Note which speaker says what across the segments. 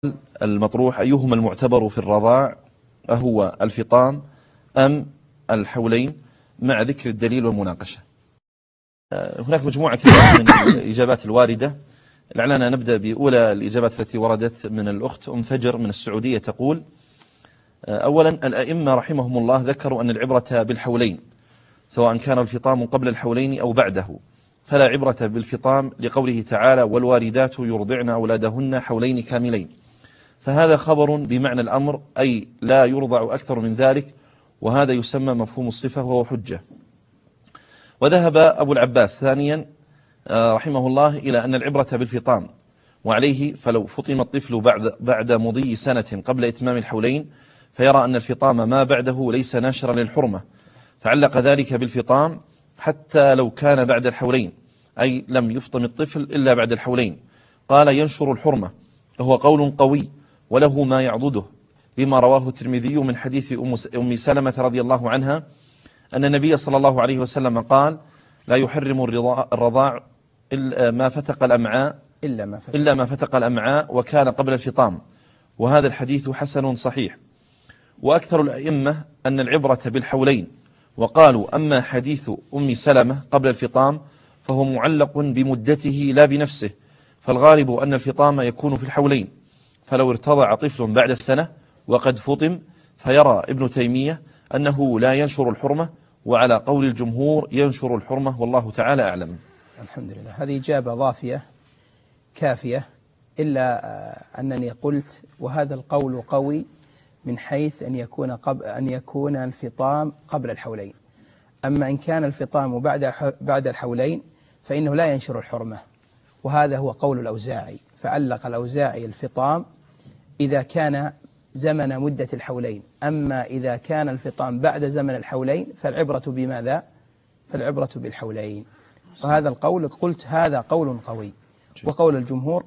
Speaker 1: المطروح أيهما المعتبر في الرضاع، أهو الفطام أم الحولين، مع ذكر الدليل والمناقشة. هناك مجموعة كبيرة من الإجابات الواردة. لعلنا نبدأ بأولى الإجابات التي وردت من الأخت أم فجر من السعودية. تقول: أولا، الأئمة رحمهم الله ذكروا أن العبرة بالحولين، سواء كان الفطام قبل الحولين أو بعده، فلا عبرة بالفطام لقوله تعالى: والوالدات يرضعن أولادهن حولين كاملين، فهذا خبر بمعنى الأمر، أي لا يرضع أكثر من ذلك، وهذا يسمى مفهوم الصفة وهو حجة. وذهب أبو العباس ثانيا رحمه الله إلى أن العبرة بالفطام، وعليه فلو فطم الطفل بعد مضي سنة قبل إتمام الحولين فيرى أن الفطام ما بعده ليس ناشرا للحرمة، فعلق ذلك بالفطام حتى لو كان بعد الحولين، أي لم يفطم الطفل إلا بعد الحولين. قال: ينشر الحرمة، وهو قول قوي وله ما يعضده، لما رواه الترمذي من حديث أم سلمة رضي الله عنها أن النبي صلى الله عليه وسلم قال: لا يحرم الرضاع إلا ما فتق الأمعاء وكان قبل الفطام. وهذا الحديث حسن صحيح. وأكثر الأئمة أن العبرة بالحولين، وقالوا: أما حديث أم سلمة قبل الفطام فهو معلق بمدته لا بنفسه، فالغالب أن الفطام يكون في الحولين، فلو ارتضع طفل بعد السنة وقد فطم فيرى ابن تيمية أنه لا ينشر الحرمة، وعلى قول الجمهور ينشر الحرمة، والله تعالى أعلم.
Speaker 2: الحمد لله. هذه إجابة ضافية كافية، إلا أنني قلت وهذا القول قوي من حيث أن يكون الفطام قبل الحولين. أما إن كان الفطام بعد الحولين فإنه لا ينشر الحرمة، وهذا هو قول الأوزاعي. فعلق الأوزاعي الفطام إذا كان زمن مدة الحولين، أما إذا كان الفطام بعد زمن الحولين فالعبرة بماذا؟ فالعبرة بالحولين. وهذا القول قلت هذا قول قوي، وقول الجمهور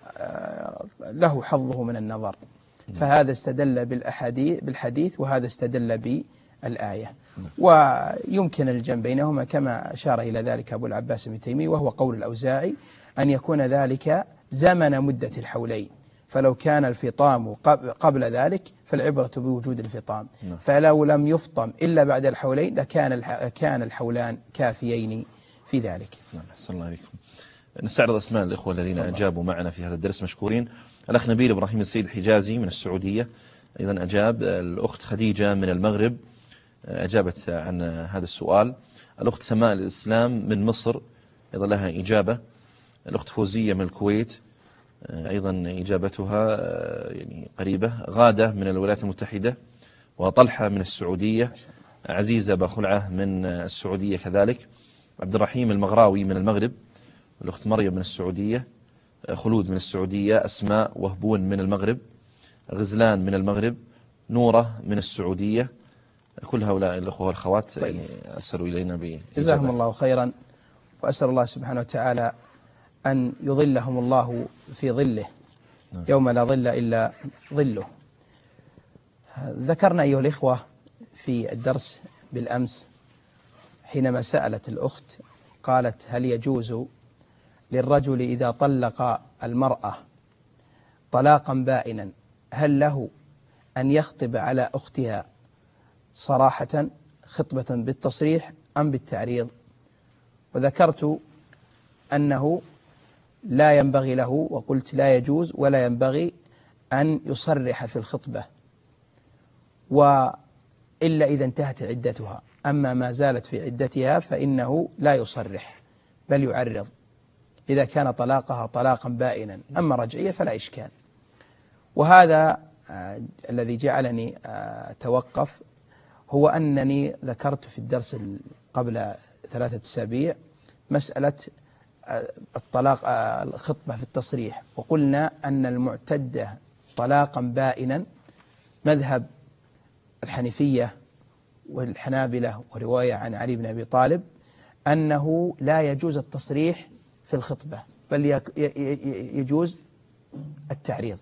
Speaker 2: له حظه من النظر، فهذا استدل بالحديث وهذا استدل بالآية، ويمكن الجمع بينهما كما أشار إلى ذلك أبو العباس بن تيمية، وهو قول الأوزاعي أن يكون ذلك زمن مدة الحولين، فلو كان الفطام قبل ذلك فالعبرة بوجود الفطام، فلو لم يفطم إلا بعد الحولين لكان الحولان كافيين في ذلك.
Speaker 1: أحسن الله عليكم. نستعرض أسماء الإخوة الذين أجابوا معنا في هذا الدرس مشكورين. الأخ نبيل إبراهيم السيد حجازي من السعودية أيضا أجاب. الأخت خديجة من المغرب أجابت عن هذا السؤال. الأخت سماء الإسلام من مصر أيضا لها إجابة. الأخت فوزية من الكويت أيضا إجابتها يعني قريبة. غادة من الولايات المتحدة، وطلحة من السعودية، عزيزة بخلعة من السعودية كذلك، عبد الرحيم المغراوي من المغرب، الأخت مريم من السعودية، خلود من السعودية، أسماء وهبون من المغرب، غزلان من المغرب، نورة من السعودية. كل هؤلاء الأخوة والأخوات يعني أرسلوا إلينا بإجابات.
Speaker 2: جزاهم الله خيرا، وأسأل الله سبحانه وتعالى أن يظلهم الله في ظله يوم لا ظل إلا ظله. ذكرنا أيها الإخوة في الدرس بالأمس حينما سألت الأخت قالت: هل يجوز للرجل إذا طلق المرأة طلاقا بائنا هل له أن يخطب على أختها صراحة خطبة بالتصريح أم بالتعريض؟ وذكرت أنه لا ينبغي له، وقلت لا يجوز ولا ينبغي أن يصرح في الخطبة، وإلا إذا انتهت عدتها. أما ما زالت في عدتها فإنه لا يصرح بل يعرض إذا كان طلاقها طلاقا بائنا. أما رجعية فلا إشكال. وهذا الذي جعلني أتوقف هو أنني ذكرت في الدرس قبل 3 أسابيع مسألة الطلاق الخطبة في التصريح، وقلنا أن المعتدة طلاقا بائنا مذهب الحنفية والحنابلة ورواية عن علي بن أبي طالب أنه لا يجوز التصريح في الخطبة بل يجوز التعريض.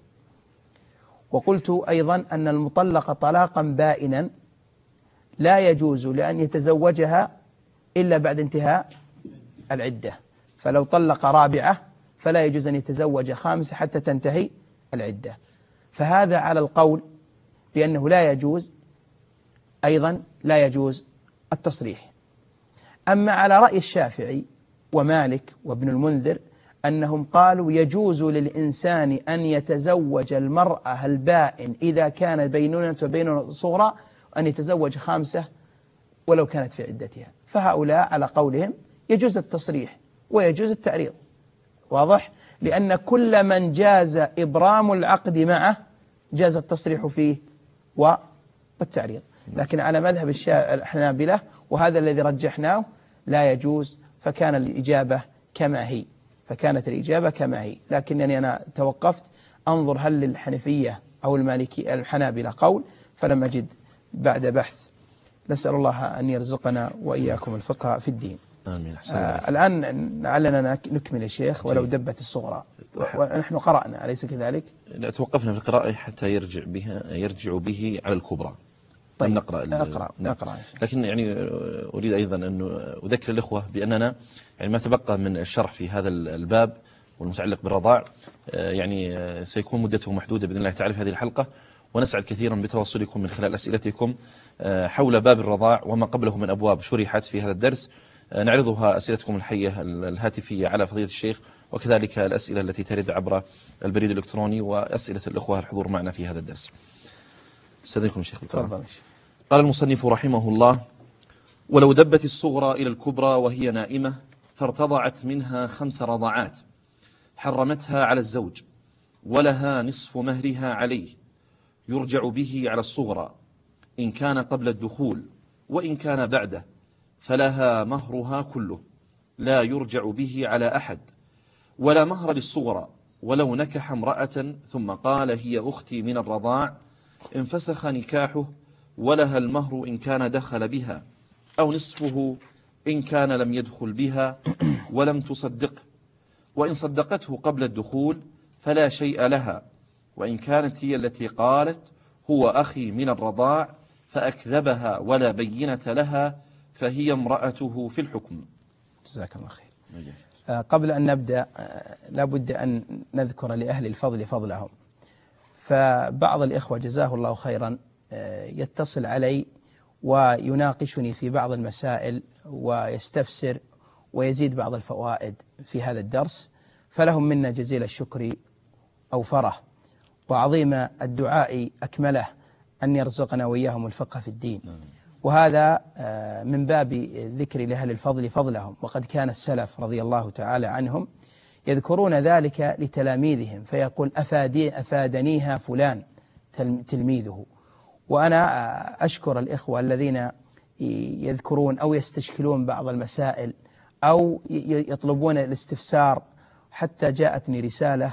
Speaker 2: وقلت أيضا أن المطلق طلاقا بائنا لا يجوز لأن يتزوجها إلا بعد انتهاء العدة، فلو طلق رابعة فلا يجوز أن يتزوج خامسة حتى تنتهي العدة. فهذا على القول بأنه لا يجوز، أيضا لا يجوز التصريح. أما على رأي الشافعي ومالك وابن المنذر أنهم قالوا يجوز للإنسان أن يتزوج المرأة البائن إذا كان بينونة وبينونة صغرى، أن يتزوج 5 ولو كانت في عدتها. فهؤلاء على قولهم يجوز التصريح ويجوز التعريض، واضح؟ لأن كل من جاز إبرام العقد معه جاز التصريح فيه والتعريض. لكن على مذهب الحنابلة وهذا الذي رجحناه لا يجوز، فكان الإجابة كما هي، فكانت الإجابة كما هي. لكنني أنا توقفت أنظر هل للحنفية أو المالكي الحنابلة قول، فلم أجد بعد بحث. نسأل الله أن يرزقنا وإياكم الفقه في الدين.
Speaker 1: آمين.
Speaker 2: الآن لعلنا نكمل يا شيخ ولو دبت الصغرى، ونحن قرأنا أليس كذلك؟
Speaker 1: لا، توقفنا في القراءة حتى يرجع به على الكبرى.
Speaker 2: طيب
Speaker 1: نقرأ.
Speaker 2: نقرأ.
Speaker 1: لكن يعني أريد أيضا أن أذكر الإخوة بأننا يعني ما تبقى من الشرح في هذا الباب والمتعلق بالرضاع يعني سيكون مدته محدودة بإذن الله تعالى في هذه الحلقة، ونسعد كثيرا بتواصلكم من خلال أسئلتكم حول باب الرضاع وما قبله من أبواب شرحت في هذا الدرس. نعرضها أسئلتكم الحية الهاتفية على فضيلة الشيخ، وكذلك الأسئلة التي ترد عبر البريد الإلكتروني، وأسئلة الإخوة الحضور معنا في هذا الدرس. استاذنكم الشيخ بالكرام. قال المصنف رحمه الله: ولو دبت الصغرى إلى الكبرى وهي نائمة فارتضعت منها 5 رضعات حرمتها على الزوج، ولها نصف مهرها عليه، يرجع به على الصغرى إن كان قبل الدخول، وإن كان بعده فلها مهرها كله، لا يرجع به على أحد، ولا مهر للصغرى ولو نكح امرأة ثم قال هي أختي من الرضاع انفسخ نكاحه، ولها المهر إن كان دخل بها، أو نصفه إن كان لم يدخل بها ولم تصدقه، وإن صدقته قبل الدخول فلا شيء لها، وإن كانت هي التي قالت هو أخي من الرضاع فأكذبها ولا بينة لها فهي امرأته في الحكم.
Speaker 2: جزاك الله خير. قبل أن نبدأ لابد أن نذكر لأهل الفضل فضلهم. فبعض الإخوة جزاه الله خيرا يتصل علي ويناقشني في بعض المسائل ويستفسر ويزيد بعض الفوائد في هذا الدرس، فلهم منا جزيل الشكر أوفره، وعظيم الدعاء أكمله أن يرزقنا وإياهم الفقه في الدين. وهذا من باب ذكر لأهل الفضل فضلهم. وقد كان السلف رضي الله تعالى عنهم يذكرون ذلك لتلاميذهم، فيقول أفادنيها فلان تلميذه. وأنا أشكر الإخوة الذين يذكرون أو يستشكلون بعض المسائل أو يطلبون الاستفسار. حتى جاءتني رسالة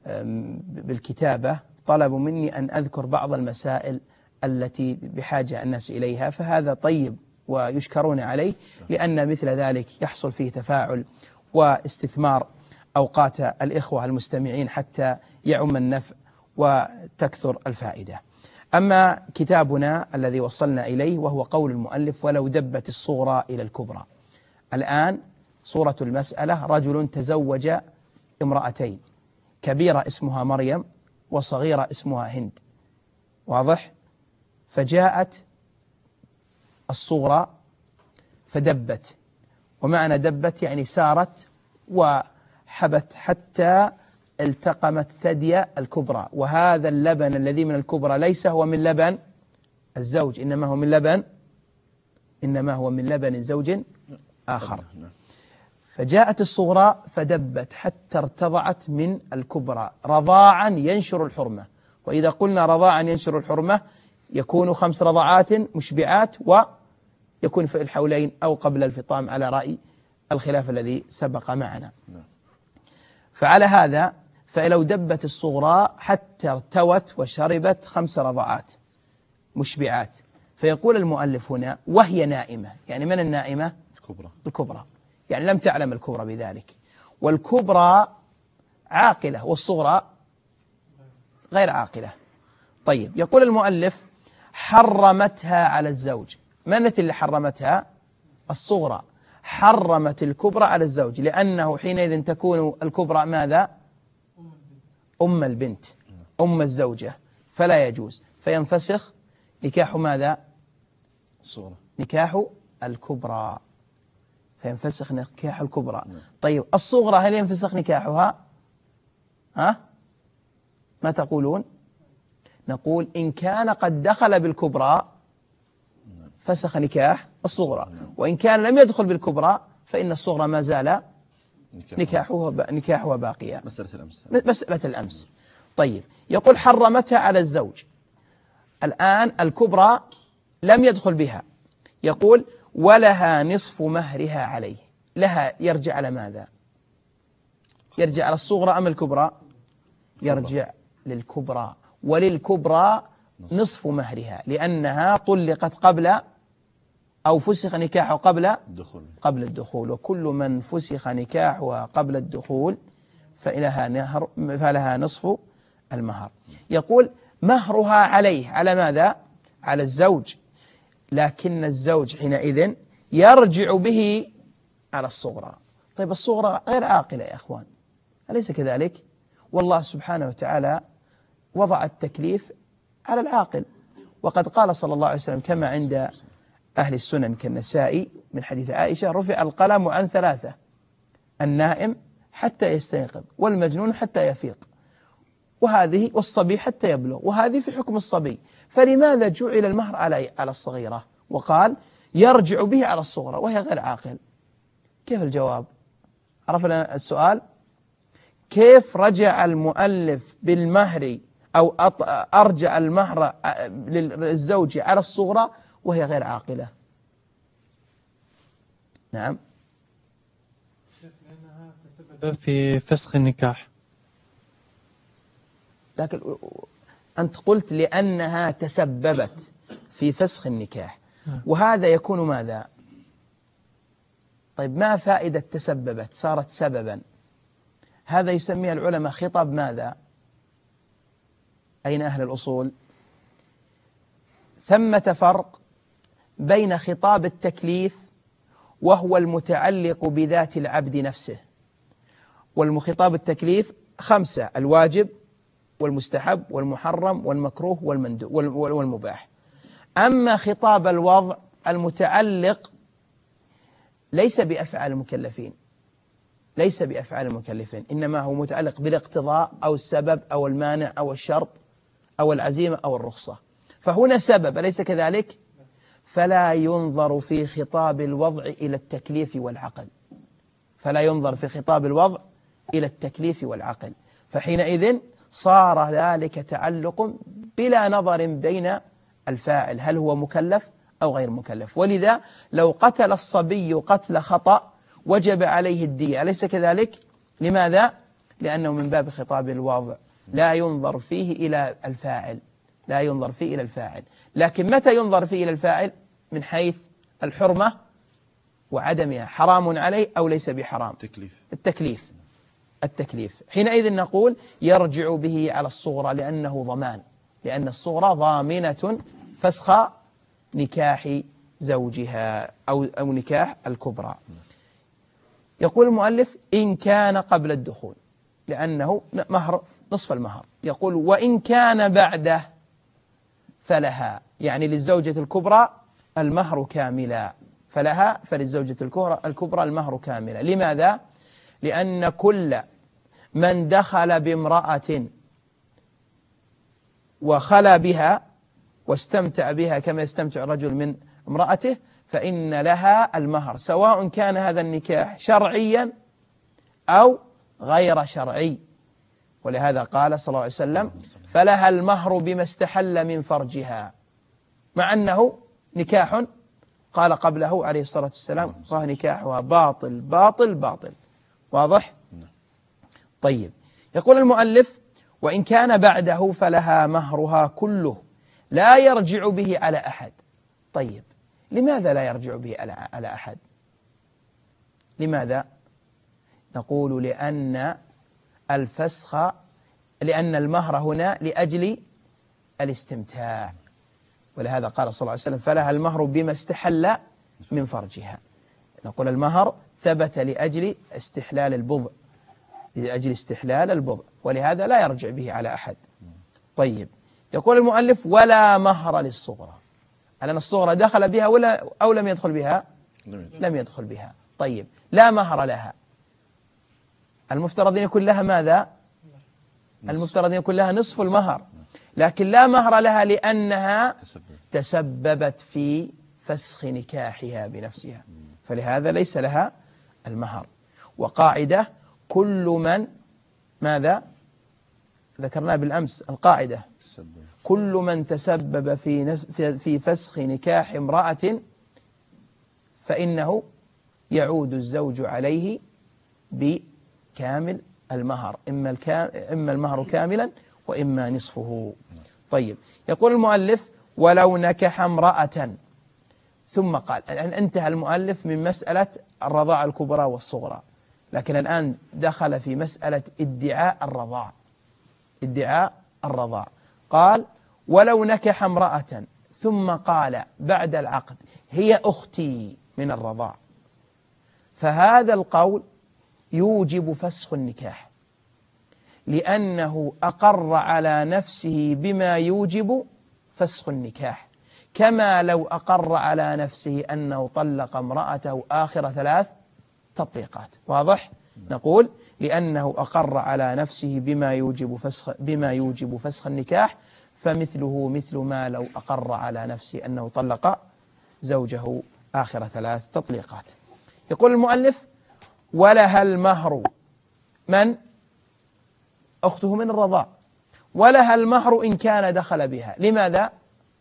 Speaker 2: بالكتابة طلبوا مني أن أذكر بعض المسائل التي بحاجة الناس إليها، فهذا طيب ويشكرون عليه، لأن مثل ذلك يحصل فيه تفاعل واستثمار أوقات الإخوة المستمعين حتى يعم النفع وتكثر الفائدة. أما كتابنا الذي وصلنا إليه وهو قول المؤلف: ولو دبت الصغرى إلى الكبرى. الآن صورة المسألة: رجل تزوج امرأتين، كبيرة اسمها مريم وصغيرة اسمها هند، واضح؟ فجاءت الصغرى فدبت، ومعنى دبت يعني سارت وحبت حتى التقمت ثدي الكبرى. وهذا اللبن الذي من الكبرى ليس هو من لبن الزوج، إنما هو من لبن زوج آخر. فجاءت الصغرى فدبت حتى ارتضعت من الكبرى رضاعا ينشر الحرمة. وإذا قلنا رضاعا ينشر الحرمة يكون 5 رضعات مشبعات، ويكون في الحولين أو قبل الفطام على رأي الخلاف الذي سبق معنا. فعلى هذا فلو دبت الصغرى حتى ارتوت وشربت 5 رضعات مشبعات، فيقول المؤلف هنا وهي نائمة. يعني من النائمة؟ الكبرى، يعني لم تعلم الكبرى بذلك، والكبرى عاقلة والصغرى غير عاقلة. طيب، يقول المؤلف حرمتها على الزوج. من اللي حرمتها؟ الصغرى. حرمت الكبرى على الزوج، لأنه حينئذ تكون الكبرى ماذا؟ أم البنت. أم الزوجة فلا يجوز، فينفسخ نكاح ماذا؟
Speaker 1: الصغرى.
Speaker 2: نكاح الكبرى، فينفسخ نكاح الكبرى. طيب الصغرى هل ينفسخ نكاحها؟ ها؟ ما تقولون؟ نقول إن كان قد دخل بالكبرى فسخ نكاح الصغرى، وإن كان لم يدخل بالكبرى فإن الصغرى ما زال نكاحها باقيا. مسألة الأمس. طيب يقول حرمتها على الزوج، الآن الكبرى لم يدخل بها، يقول ولها نصف مهرها عليه، لها يرجع على ماذا؟ يرجع على الصغرى أم الكبرى؟ يرجع للكبرى، وللكبرى نصف مهرها لأنها طلقت قبل أو فسخ نكاحه قبل الدخول، وكل من فسخ نكاحها قبل الدخول فلها نصف المهر. يقول مهرها عليه، على ماذا؟ على الزوج، لكن الزوج حينئذ يرجع به على الصغرى. طيب الصغرى غير عاقلة يا أخوان، أليس كذلك؟ والله سبحانه وتعالى وضع التكليف على العاقل، وقد قال صلى الله عليه وسلم كما عند أهل السنن كالنسائي من حديث عائشة: رفع القلم عن ثلاثة: النائم حتى يستيقظ، والمجنون حتى يفيق، وهذه والصبي حتى يبلغ، وهذه في حكم الصبي. فلماذا جعل المهر على الصغيرة وقال يرجع به على الصغرى وهي غير عاقل؟ كيف الجواب؟ عرفنا السؤال؟ كيف رجع المؤلف بالمهر أو أرجع المهر للزوج على الصغرى وهي غير عاقلة؟ نعم.
Speaker 3: لأنها تسبب في فسخ النكاح.
Speaker 2: لكن أنت قلت لأنها تسببت في فسخ النكاح، وهذا يكون ماذا؟ طيب ما فائدة تسببت صارت سببا؟ هذا يسميه العلماء خطاب ماذا؟ أين أهل الأصول؟ ثمة فرق بين خطاب التكليف وهو المتعلق بذات العبد نفسه، والخطاب التكليف 5: الواجب والمستحب والمحرم والمكروه والمباح. أما خطاب الوضع المتعلق ليس بأفعال المكلفين، ليس بأفعال المكلفين، إنما هو متعلق بالاقتضاء أو السبب أو المانع أو الشرط أو العزيمة أو الرخصة، فهنا سبب أليس كذلك؟ فلا ينظر في خطاب الوضع إلى التكليف والعقل، فلا ينظر في خطاب الوضع إلى التكليف والعقل، فحينئذ صار ذلك تعلق بلا نظر بين الفاعل هل هو مكلف أو غير مكلف. ولذا لو قتل الصبي قتل خطأ وجب عليه الدية، أليس كذلك؟ لماذا؟ لأنه من باب خطاب الوضع لا ينظر فيه إلى الفاعل، لا ينظر فيه إلى الفاعل. لكن متى ينظر فيه إلى الفاعل؟ من حيث الحرمة وعدمها، حرام عليه أو ليس بحرام، التكليف. حينئذ نقول يرجع به على الصغرى لأنه ضمان، لأن الصغرى ضامنة فسخ نكاح زوجها أو نكاح الكبرى. يقول المؤلف إن كان قبل الدخول، لأنه مهر نصف المهر. يقول وإن كان بعده فلها، يعني للزوجة الكبرى المهر كاملا، فللزوجة الكبرى المهر كاملا. لماذا؟ لأن كل من دخل بامرأة وخلا بها واستمتع بها كما يستمتع الرجل من امرأته فإن لها المهر، سواء كان هذا النكاح شرعيا أو غير شرعي. ولهذا قال صلى الله عليه وسلم فلها المهر بما استحل من فرجها، مع أنه نكاح قال قبله عليه الصلاة والسلام فهو نكاحها باطل باطل باطل. واضح؟ طيب يقول المؤلف وإن كان بعده فلها مهرها كله لا يرجع به على أحد. طيب لماذا لا يرجع به على أحد؟ لماذا؟ نقول لأن المهر هنا لأجل الاستمتاع، ولهذا قال صلى الله عليه وسلم فلها المهر بما استحل من فرجها. نقول المهر ثبت لأجل استحلال البضع، ولهذا لا يرجع به على أحد. طيب، يقول المؤلف ولا مهر للصغرى، أن الصغرى دخل بها ولا أو لم يدخل بها؟ لم يدخل بها. طيب، لا مهر لها، المفترض أن يكون لها ماذا؟ المفترض أن يكون لها نصف المهر، لكن لا مهر لها لأنها تسببت في فسخ نكاحها بنفسها، فلهذا ليس لها المهر. وقاعدة كل من ماذا ذكرناه بالأمس، القاعدة كل من تسبب في فسخ نكاح امرأة فإنه يعود الزوج عليه بكامل المهر، إما المهر كاملا وإما نصفه. طيب، يقول المؤلف ولو نكح امرأة، ثم قال، الآن انتهى المؤلف من مسألة الرضاعة الكبرى والصغرى، لكن الآن دخل في مسألة ادعاء الرضاع. ادعاء الرضاع، قال ولو نكح امرأة ثم قال بعد العقد هي أختي من الرضاع، فهذا القول يوجب فسخ النكاح، لأنه أقر على نفسه بما يوجب فسخ النكاح، كما لو أقر على نفسه أنه طلق امرأته آخر 3 تطليقات. واضح؟ نقول لأنه أقر على نفسه بما يوجب فسخ النكاح، فمثله مثل ما لو أقر على نفسه أنه طلق زوجه آخر 3 تطليقات. يقول المؤلف ولها المهر، من؟ أخته من الرضاع، ولها المهر إن كان دخل بها. لماذا؟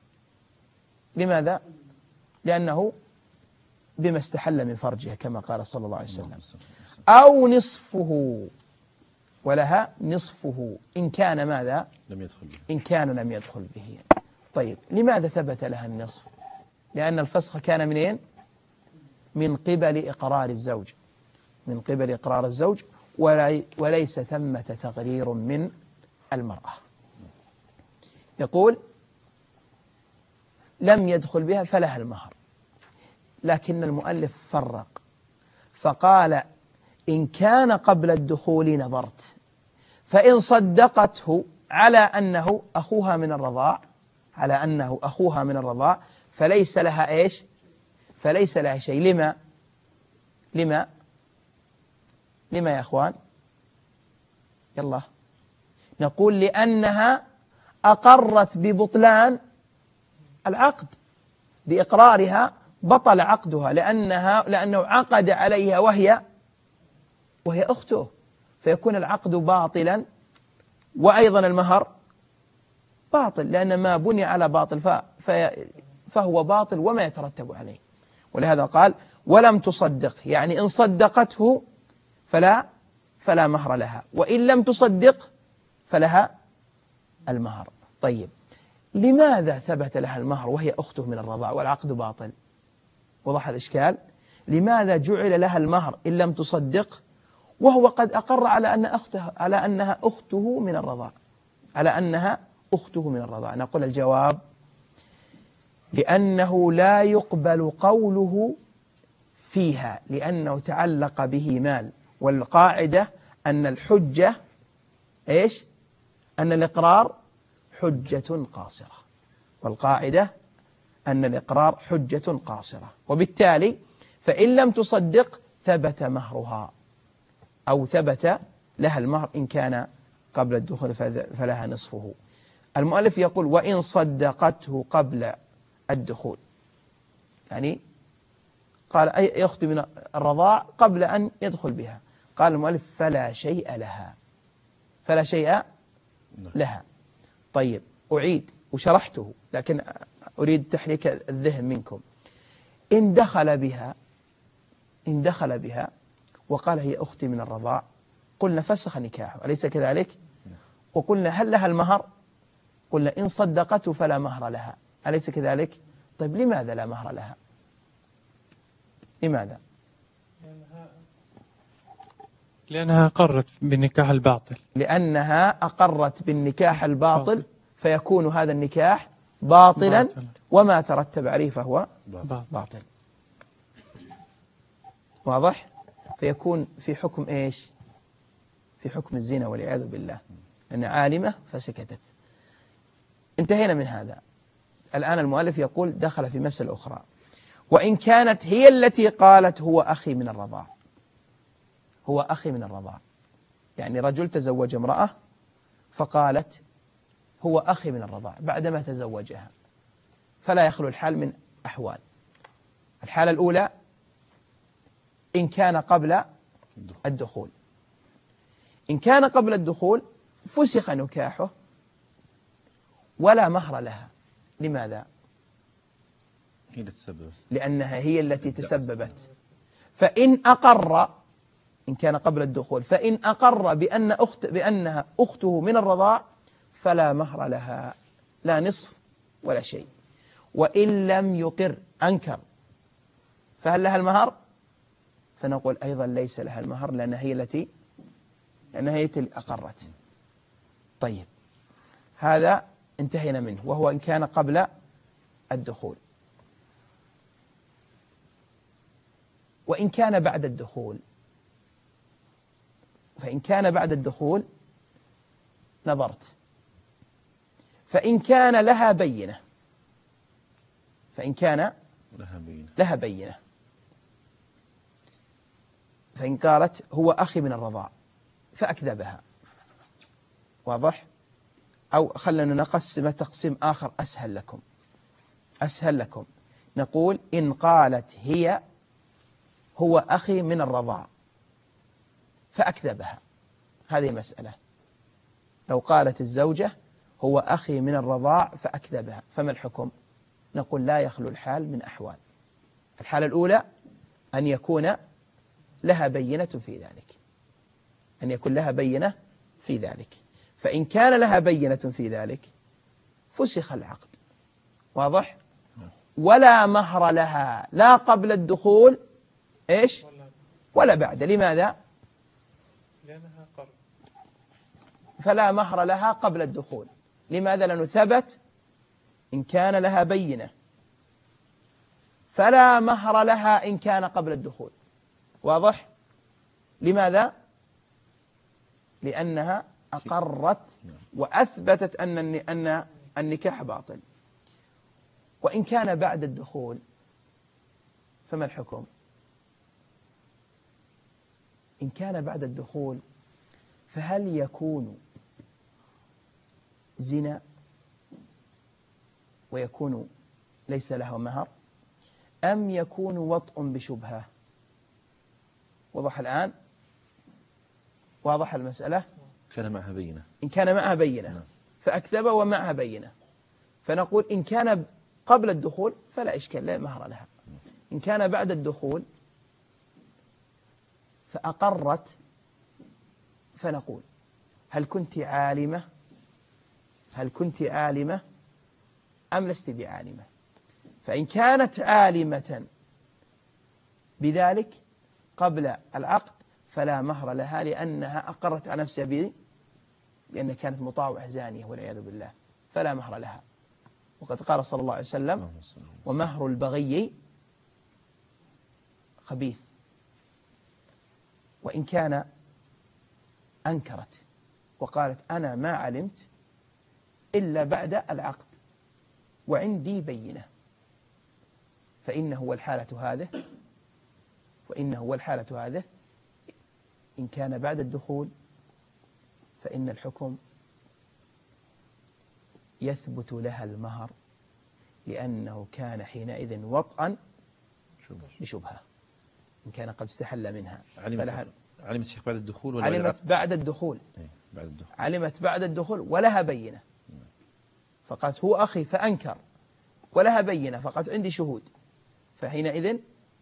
Speaker 2: لماذا؟ لأنه بما استحل من فرجها كما قال صلى الله عليه وسلم، أو نصفه، ولها نصفه إن كان ماذا؟
Speaker 1: لم يدخل به.
Speaker 2: إن كان لم يدخل به. طيب، لماذا ثبت لها النصف؟ لأن الفسخ كان منين؟ من قبل إقرار الزوج، من قبل إقرار الزوج، وليس ثمة تغرير من المرأة. يقول لم يدخل بها فلها المهر، لكن المؤلف فرق فقال إن كان قبل الدخول نظرت، فإن صدقته على أنه أخوها من الرضاع، على أنه أخوها من الرضاع، فليس لها إيش؟ فليس لها شيء. لما يا أخوان؟ يلا نقول لأنها أقرت ببطلان العقد، بإقرارها بطل عقدها، لأنه عقد عليها وهي أخته، فيكون العقد باطلا، وأيضا المهر باطل، لأن ما بني على باطل فهو باطل وما يترتب عليه. ولهذا قال ولم تصدق، يعني إن صدقته فلا مهر لها، وإن لم تصدق فلها المهر. طيب، لماذا ثبت لها المهر وهي أخته من الرضاع والعقد باطل؟ وضح الإشكال. لماذا جعل لها المهر إن لم تصدق وهو قد أقر على أنها أخته من الرضاع، على أنها أخته من الرضاع؟ نقول الجواب لأنه لا يقبل قوله فيها، لأنه تعلق به مال، والقاعدة أن الحجة إيش؟ أن الإقرار حجة قاصرة، والقاعدة أن الإقرار حجة قاصرة، وبالتالي فإن لم تصدق ثبت مهرها، أو ثبت لها المهر إن كان قبل الدخول فلها نصفه. المؤلف يقول وإن صدقته قبل الدخول، يعني قال أي أخت من الرضاع قبل أن يدخل بها، قال المؤلف فلا شيء لها، فلا شيء لها. طيب، أعيد وشرحته لكن أريد تحريك الذهن منكم. إن دخل بها وقال هي أختي من الرضاع، قلنا فسخ نكاحه، أليس كذلك؟ وقلنا هل لها المهر؟ قلنا إن صدقته فلا مهر لها، أليس كذلك؟ طيب، لماذا لا مهر لها؟ لماذا؟
Speaker 3: لأنها أقرت بالنكاح الباطل.
Speaker 2: لأنها أقرت بالنكاح الباطل، فيكون هذا النكاح باطلا، وما ترتب عليه فهو باطل. واضح؟ فيكون في حكم إيش؟ في حكم الزنا والعياذ بالله، أن عالمة فسكتت. انتهينا من هذا. الآن المؤلف يقول دخل في مسألة أخرى، وإن كانت هي التي قالت هو أخي من الرضاع. هو أخي من الرضاع، يعني رجل تزوج امرأة فقالت هو أخي من الرضاع بعدما تزوجها، فلا يخلو الحال من أحوال. الحالة الأولى إن كان قبل الدخول. إن كان قبل الدخول فسخ نكاحه ولا مهر لها. لماذا؟
Speaker 1: هي اللي تسببت،
Speaker 2: لأنها هي التي تسببت. فإن أقر، إن كان قبل الدخول، فإن أقر بأنها أخته من الرضاع فلا مهر لها، لا نصف ولا شيء. وإن لم يقر، أنكر، فهل لها المهر؟ فنقول أيضا ليس لها المهر، لأنها هي التي أقرت. طيب، هذا انتهينا منه، وهو إن كان قبل الدخول. وإن كان بعد الدخول، فإن كان بعد الدخول نظرت، فإن كان لها بينة، فإن كان لها بينة، فإن قالت هو أخي من الرضاع فأكذبها، واضح؟ أو خلنا نقسم تقسيم آخر أسهل لكم. نقول إن قالت هي هو أخي من الرضاع فأكذبها، هذه مسألة. لو قالت الزوجة هو أخي من الرضاع فأكذبها، فما الحكم؟ نقول لا يخلو الحال من أحوال. الحالة الأولى أن يكون لها بينة في ذلك، أن يكون لها بينة في ذلك. فإن كان لها بينة في ذلك فسخ العقد، واضح؟ ولا مهر لها، لا قبل الدخول إيش ولا بعد. لماذا؟
Speaker 3: لأنها قرر.
Speaker 2: فلا مهر لها قبل الدخول. لماذا؟ لأنه ثبت إن كان لها بينة، فلا مهر لها إن كان قبل الدخول، واضح؟ لماذا؟ لأنها أقرت وأثبتت أن النكاح باطل. وإن كان بعد الدخول فما الحكم؟ إن كان بعد الدخول فهل يكون زنا ويكون ليس له مهر، أم يكون وطء بشبهة؟ وضح الآن؟ واضح المسألة؟
Speaker 1: كان معها بينة.
Speaker 2: إن كان معها بينة فأكذب ومعها بينة، فنقول إن كان قبل الدخول فلا إشكال، لا مهر لها. إن كان بعد الدخول فأقرت، فنقول هل كنت عالمة أم لست بعالمة؟ فإن كانت عالمة بذلك قبل العقد فلا مهر لها، لأنها أقرت على نفسها بأنها كانت مطاوعة زانية والعياذ بالله، فلا مهر لها. وقد قال صلى الله عليه وسلم ومهر البغي خبيث. وإن كان أنكرت وقالت أنا ما علمت إلا بعد العقد وعندي بينة، فإنه هو الحالة هذه إن كان بعد الدخول فإن الحكم يثبت لها المهر، لأنه كان حينئذ وطئا بشبهة، إن كان قد استحل منها.
Speaker 1: علمت الشيخ بعد الدخول ولا
Speaker 2: علمت بعد الدخول؟ علمت بعد الدخول ولها بينة، فقالت هو أخي فأنكر، ولها بينة فقالت عندي شهود، فحينئذ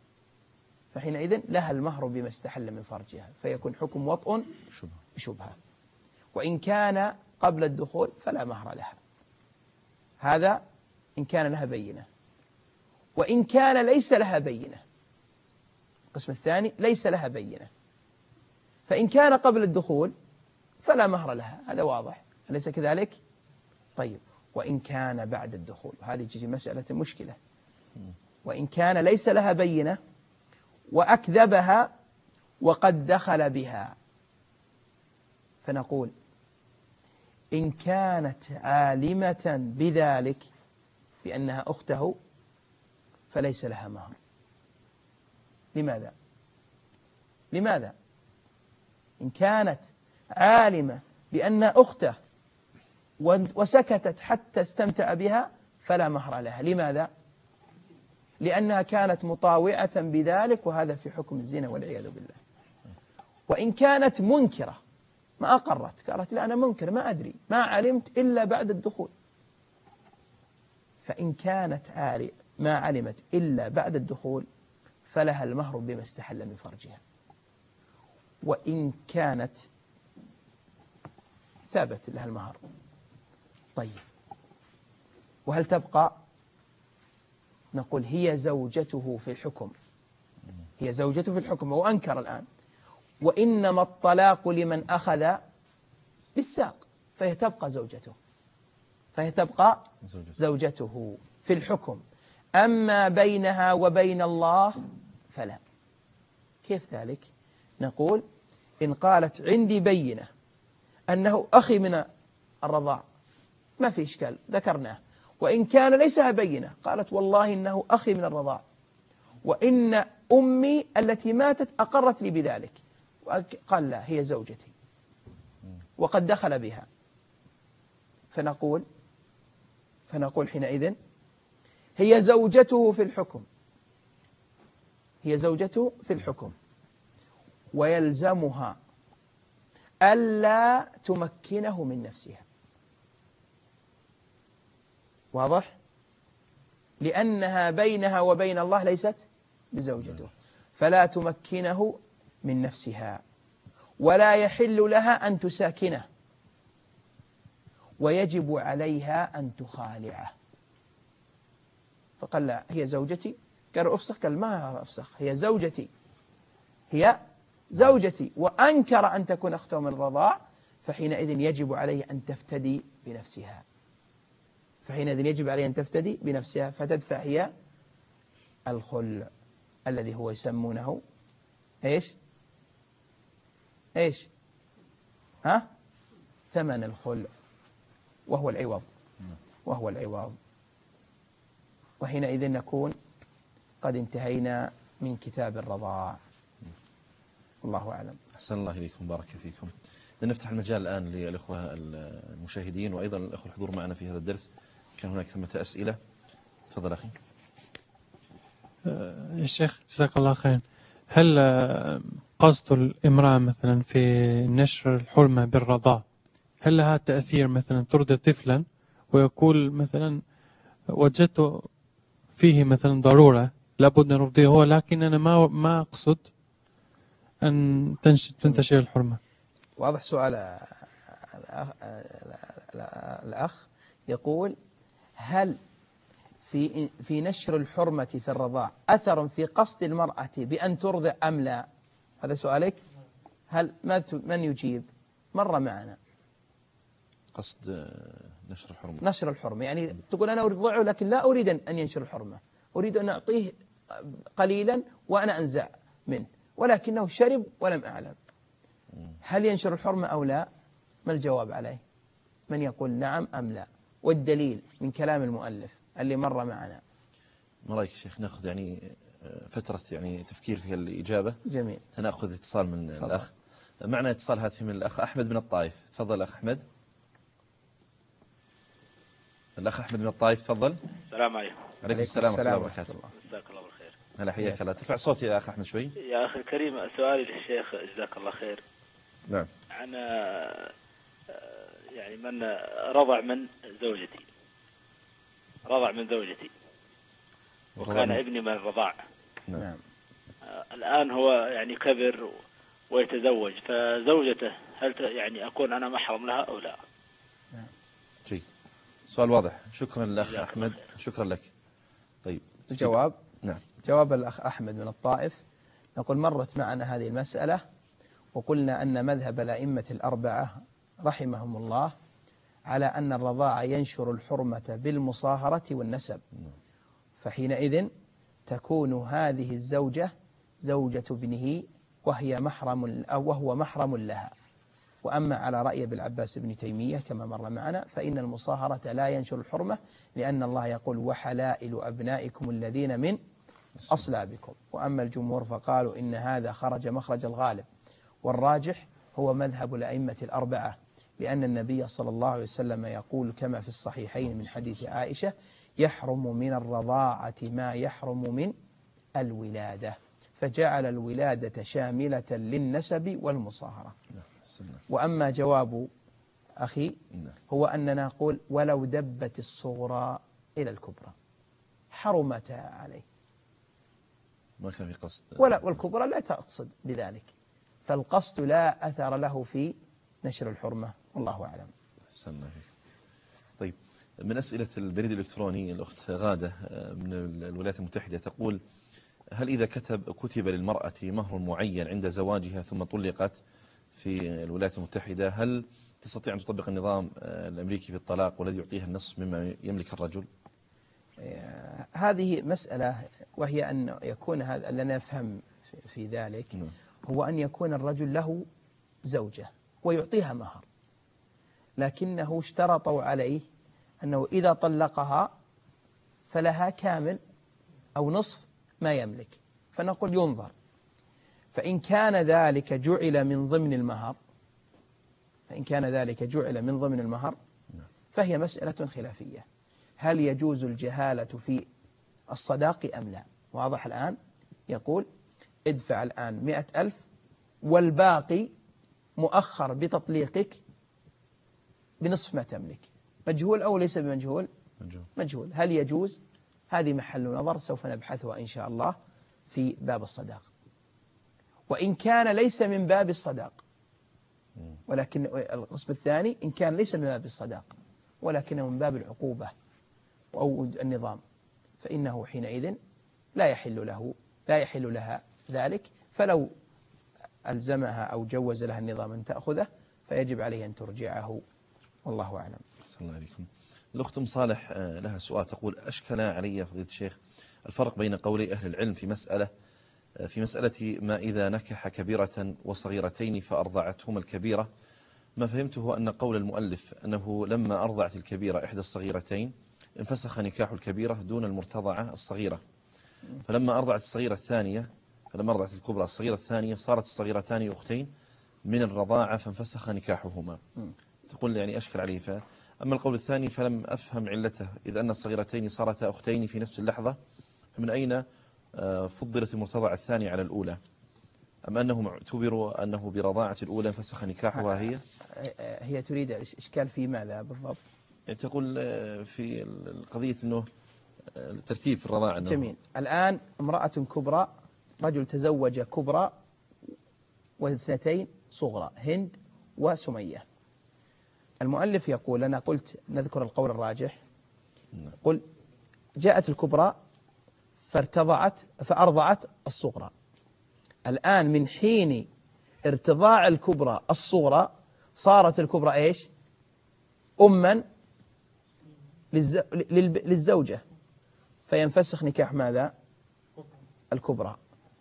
Speaker 2: لها المهر بما استحل من فرجها، فيكون حكم وطء بشبهة. وإن كان قبل الدخول فلا مهر لها. هذا إن كان لها بينة. وإن كان ليس لها بينة، القسم الثاني ليس لها بينة، فإن كان قبل الدخول فلا مهر لها، هذا واضح، أليس كذلك؟ طيب، وإن كان بعد الدخول، هذه تجي مسألة مشكلة. وإن كان ليس لها بينة وأكذبها وقد دخل بها، فنقول إن كانت عالمة بذلك بأنها أخته فليس لها مهر. لماذا؟ لماذا؟ إن كانت عالمة بأن أخته وسكتت حتى استمتع بها فلا مهر لها. لماذا؟ لأنها كانت مطاوعة بذلك، وهذا في حكم الزنا والعياذ بالله. وإن كانت منكرة ما أقرت، قالت لا أنا منكر ما أدري ما علمت إلا بعد الدخول، فإن كانت ما علمت إلا بعد الدخول فلها المهر بما استحل من فرجها. وإن كانت ثابت لها المهر. طيب، وهل تبقى؟ نقول هي زوجته في الحكم، هي زوجته في الحكم وأنكر الآن، وإنما الطلاق لمن أخذ بالساق، فهي تبقى زوجته، فهي تبقى زوجته في الحكم. أما بينها وبين الله فلا. كيف ذلك؟ نقول إن قالت عندي بينة أنه أخي من الرضاع ما في إشكال ذكرناه، وإن كان ليس بينة قالت والله إنه أخي من الرضاع، وإن أمي التي ماتت أقرت لي بذلك، قال لا هي زوجتي وقد دخل بها، فنقول حينئذ هي زوجته في الحكم، هي زوجته في الحكم، ويلزمها ألا تمكنه من نفسها. واضح؟ لأنها بينها وبين الله ليست بزوجته، فلا تمكنه من نفسها، ولا يحل لها أن تساكنه، ويجب عليها أن تخالعه. فقال لا هي زوجتي، قال أفسخ، قال ما أفسخ، هي زوجتي، هي زوجتي، وأنكر أن تكون أخته من الرضاع، فحينئذ يجب عليه أن تفتدي بنفسها، فحينئذ يجب عليه أن تفتدي بنفسها، فتدفع هي الخلع الذي هو يسمونه إيش؟ إيش؟ ها؟ ثمن الخلع، وهو العوض، وهو العوض. وحينئذ نكون قد انتهينا من كتاب الرضاع. الله أعلم.
Speaker 1: أحسن الله إليكم، بارك فيكم. نفتح المجال الآن للأخوة المشاهدين وأيضا الأخوة الحضور معنا في هذا الدرس. كان هناك ثمة أسئلة. تفضل أخي.
Speaker 3: يا شيخ جزاك الله خير، هل قصد الامرأة مثلا في نشر الحرمة بالرضاع هل لها تأثير؟ مثلا ترضع طفلا ويقول مثلا وجدت فيه مثلا ضرورة لابد أن أرضيه هو، لكن أنا ما أقصد أن تنتشر الحرمة.
Speaker 2: واضح سؤال الأخ، يقول هل في نشر الحرمة في الرضاع أثر في قصد المرأة بأن ترضع أم لا؟ هذا سؤالك. هل من يجيب؟ مر معنا
Speaker 1: قصد نشر الحرمة.
Speaker 2: نشر الحرمة يعني تقول أنا أرضعه لكن لا أريد أن ينشر الحرمة، أريد أن أعطيه قليلا وأنا أنزع منه، ولكنه شرب ولم أعلم. هل ينشر الحرمة أو لا؟ ما الجواب عليه؟ من يقول نعم أم لا؟ والدليل من كلام المؤلف اللي مر معنا.
Speaker 1: ما رأيك شيخ نأخذ يعني فترة يعني تفكير في الإجابة؟
Speaker 2: جميل.
Speaker 1: سنأخذ اتصال من الأخ. معنا اتصال هاتفي من الأخ أحمد من الطائف. تفضل أخ أحمد. الأخ أحمد من الطائف تفضل.
Speaker 4: السلام عليكم.
Speaker 1: عليكم السلام ورحمة الله وبركاته.
Speaker 4: جزاك الله بالخير.
Speaker 1: هلا حياك الله. ترفع صوتي يا أخ أحمد شوي.
Speaker 4: يا أخي الكريم، سؤالي للشيخ جزاك الله خير.
Speaker 1: نعم.
Speaker 4: عن يعني من رضع من زوجتي، رضع من زوجتي وكان ابني من الرضاع.
Speaker 1: نعم.
Speaker 4: الآن هو يعني كبر ويتزوج، فزوجته هل يعني أكون أنا محرم لها أو لا؟
Speaker 2: نعم.
Speaker 1: جيد، سؤال واضح. شكرا للأخ أحمد، شكرا لك. طيب
Speaker 2: الجواب.
Speaker 1: نعم.
Speaker 2: جواب الأخ أحمد من الطائف، نقول مرت معنا هذه المسألة وقلنا أن مذهب الأئمة الأربعة رحمهم الله على أن الرضاعة ينشر الحرمة بالمصاهرة والنسب، فحينئذ تكون هذه الزوجة زوجة ابنه وهو محرم لها، وأما على رأي ابن العباس بن تيمية كما مر معنا فإن المصاهرة لا ينشر الحرمة، لأن الله يقول وحلائل أبنائكم الذين من أصلابكم. وأما الجمهور فقالوا إن هذا خرج مخرج الغالب، والراجح هو مذهب الأئمة الأربعة، لأن النبي صلى الله عليه وسلم يقول كما في الصحيحين من حديث عائشة: يحرم من الرضاعة ما يحرم من الولادة، فجعل الولادة شاملة للنسب والمصاهرة. وأما جواب أخي هو أننا نقول ولو دبت الصغرى إلى الكبرى حرمتا عليه،
Speaker 1: ما كان في قصد،
Speaker 2: والكبرى لا تقصد بذلك، فالقصد لا أثر له في نشر الحرمة، والله أعلم.
Speaker 1: سنة. طيب، من أسئلة البريد الإلكتروني الأخت غادة من الولايات المتحدة تقول: هل إذا كتب للمرأة مهر معين عند زواجها ثم طلقت في الولايات المتحدة، هل تستطيع أن تطبق النظام الأمريكي في الطلاق والذي يعطيها النصف مما يملك الرجل؟
Speaker 2: هذه مسألة، وهي أن يكون هذا اللي نفهم في ذلك هو أن يكون الرجل له زوجة ويعطيها مهر، لكنه اشترطوا عليه أنه إذا طلقها فلها كامل أو نصف ما يملك، فنقول ينظر، فإن كان ذلك جعل من ضمن المهر فهي مسألة خلافية، هل يجوز الجهالة في الصداق أم لا؟ واضح الآن، يقول ادفع الآن 100,000 والباقي مؤخر بتطليقك بنصف ما تملك. مجهول أو ليس بمجهول؟ مجهول. هل يجوز؟ هذه محل نظر سوف نبحثها إن شاء الله في باب الصداق. وإن كان ليس من باب الصداق، ولكن القسم الثاني إن كان ليس من باب الصداق ولكنه من باب العقوبة أو النظام، فإنه حينئذ لا يحل لها ذلك، فلو ألزمها أو جوز لها النظام أن تأخذه فيجب عليه أن ترجعه، والله أعلم.
Speaker 1: صلى الله عليكم. الأخت أم صالح لها سؤال تقول: أشكل علي فضيلة الشيخ الفرق بين قولي أهل العلم في مسألة ما إذا نكح كبيرة وصغيرتين فأرضعتهما الكبيرة. ما فهمته أن قول المؤلف أنه لما أرضعت الكبيرة إحدى الصغيرتين انفسخ نكاح الكبيرة دون المرتضعة الصغيرة، فلما أرضعت الكبرى الصغيرة الثانية صارت الصغيرتان أختين من الرضاعة فانفسخ نكاحهما. تقول يعني أشكل عليه. أما القول الثاني فلم أفهم علته، إذ أن الصغيرتين صارتا أختين في نفس اللحظة، فمن أين فضلت المرتضعة الثانية على الأولى؟ أم أنهم اعتبروا أنه برضاعة الأولى انفسخ نكاحها
Speaker 2: هي تريد إشكال في ماذا بالضبط؟
Speaker 1: يعني تقول في القضية أنه الترتيب في الرضاعة.
Speaker 2: جميل. الآن امرأة كبرى، رجل تزوج كبرى واثنتين صغرى، هند وسمية. المؤلف يقول، أنا قلت نذكر القول الراجح، قل جاءت الكبرى فأرضعت الصغرى. الآن من حين ارتضاع الكبرى الصغرى صارت الكبرى إيش؟ أما للزوجة، فينفسخ نكاح ماذا؟ الكبرى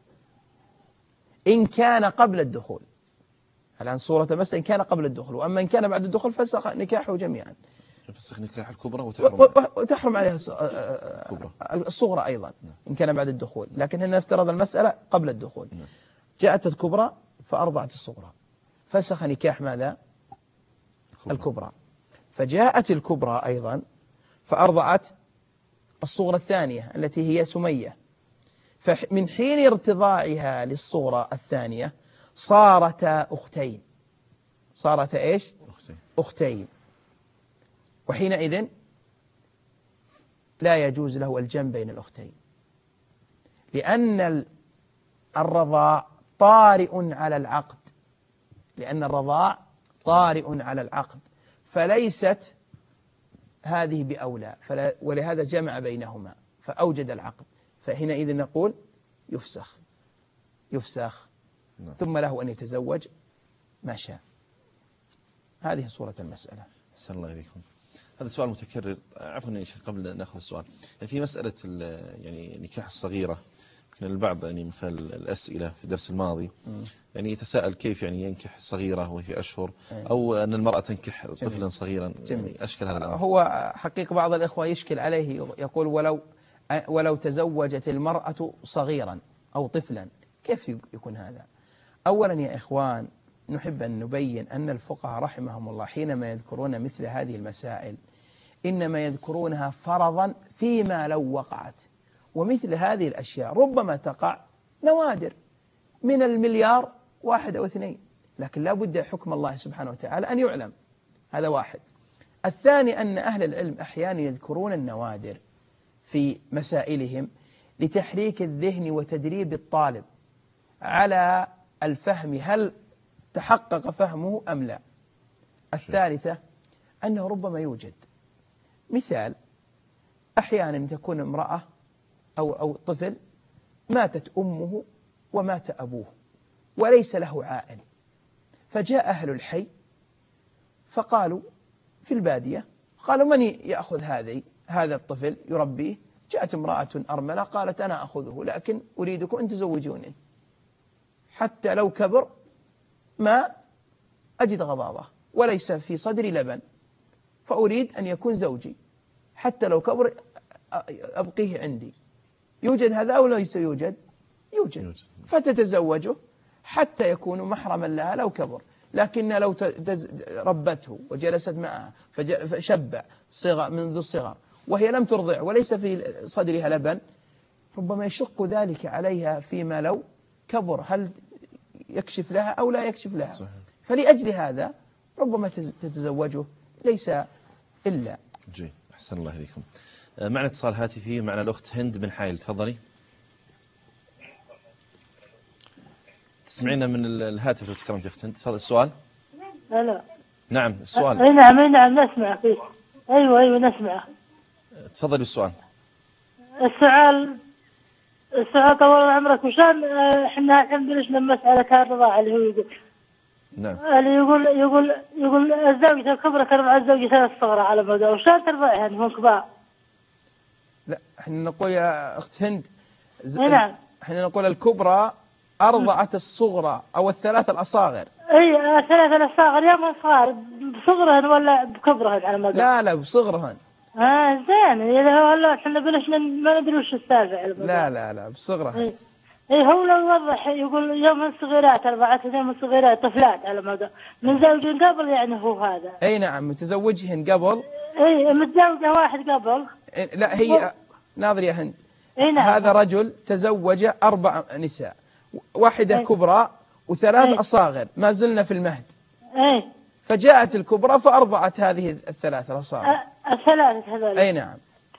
Speaker 2: إن كان قبل الدخول. الآن صورة المسألة إن كان قبل الدخول، وأما إن كان بعد الدخول فسخ نكاحه جميعا،
Speaker 1: ينفسخ نكاح الكبرى
Speaker 2: وتحرم عليها الصغرى أيضا إن كان بعد الدخول، لكن هنا نفترض المسألة قبل الدخول. جاءت الكبرى فأرضعت الصغرى، فسخ نكاح ماذا؟ الكبرى. فجاءت الكبرى أيضا فأرضعت الصغرى الثانية التي هي سمية، فمن حين ارتضاعها للصغرى الثانية صارتا أختين. صارتا إيش؟ أختين. وحينئذ لا يجوز له الجمع بين الأختين، لأن الرضاع طارئ على العقد، فليست هذه بأولى، ولهذا جمع بينهما فأوجد العقد، فحينئذ نقول يفسخ ثم له أن يتزوج ما شاء. هذه صورة المسألة.
Speaker 1: أحسن الله إليكم. هذا سؤال متكرر، عفوا قبل أن نأخذ السؤال، يعني في مسألة يعني نكاح الصغيرة البعض يعني مثل الأسئلة في الدرس الماضي يعني يتساءل كيف يعني ينكح صغيرة وهي أشهر، أو أن المرأة تنكح طفلا صغيرا. يعني أشكل هذا الأمر.
Speaker 2: هو حقيقة بعض الإخوة يشكل عليه، يقول ولو تزوجت المرأة صغيرا أو طفلا كيف يكون هذا؟ أولا يا إخوان، نحب أن نبين أن الفقهاء رحمهم الله حينما يذكرون مثل هذه المسائل إنما يذكرونها فرضا فيما لو وقعت، ومثل هذه الأشياء ربما تقع نوادر من المليار 1 أو 2، لكن لا بد حكم الله سبحانه وتعالى أن يعلم. هذا واحد. الثاني أن أهل العلم أحيانا يذكرون النوادر في مسائلهم لتحريك الذهن وتدريب الطالب على الفهم، هل تحقق فهمه أم لا. الثالثة أنه ربما يوجد مثال، أحيانا تكون امرأة أو طفل ماتت أمه ومات أبوه وليس له عائل، فجاء أهل الحي فقالوا في البادية، قالوا من يأخذ هذا الطفل يربيه؟ جاءت امرأة أرملة قالت أنا أخذه، لكن أريدكم أن تزوجوني حتى لو كبر ما أجد غضاضة وليس في صدري لبن، فأريد أن يكون زوجي حتى لو كبر أبقيه عندي. يوجد هذا أو ليس يوجد؟ يوجد. فتتزوجه حتى يكون محرما لها لو كبر، لكن لو ربته وجلست معها فشب منذ الصغر وهي لم ترضع وليس في صدرها لبن، ربما يشق ذلك عليها فيما لو كبر، هل يكشف لها أو لا يكشف لها. صحيح. فلأجل هذا ربما تتزوجه، ليس إلا.
Speaker 1: جيد، أحسن الله إليكم. معنا اتصال هاتفي، معنا الأخت هند بن حايل، تفضلي. تسمعينا من الهاتف لو تكرمتي أخت هند. تفضل السؤال.
Speaker 5: لا.
Speaker 1: نعم السؤال.
Speaker 5: أي نعم نسمع فيه. أيوة نسمع.
Speaker 1: تفضل بالسؤال.
Speaker 5: السؤال طول عمرك، وشان احنا الحين بلشنا مسألة الرضاعة اللي هو يقول.
Speaker 1: نعم.
Speaker 5: اللي يقول الزوجة الكبرى ترضع الزوجة الصغرى على مدى، وشان ترضعها هم كبار؟
Speaker 2: لا، احنا نقول يا أخت هند
Speaker 5: نعم،
Speaker 2: احنا نقول الكبرى أرضعت الصغرى أو الثلاث الأصاغر.
Speaker 5: اي الثلاث الأصاغر يا ما صغار بصغرهن ولا بكبرهن على مدى؟
Speaker 2: لا بصغرهن.
Speaker 5: زين، إذا هو احنا بلشنا ما ندري وش السالفة على مدى. لا
Speaker 2: بصغرهن.
Speaker 5: اي هو لو يوضح يقول يوم الصغيرات 4 يوم الصغيرات طفلات على مدى من زوج قبل، يعني هو هذا.
Speaker 2: اي نعم، متزوجهن قبل.
Speaker 5: اي متزوجة واحد قبل.
Speaker 2: لا هي ناظر يا هند.
Speaker 5: نعم.
Speaker 2: هذا رجل تزوج 4 نساء، واحدة كبرى و3 أصاغر ما زلنا في المهد. فجاءت الكبرى فأرضعت هذه الثلاث الأصاغر.
Speaker 5: الثلاثة هذول.
Speaker 2: اي نعم.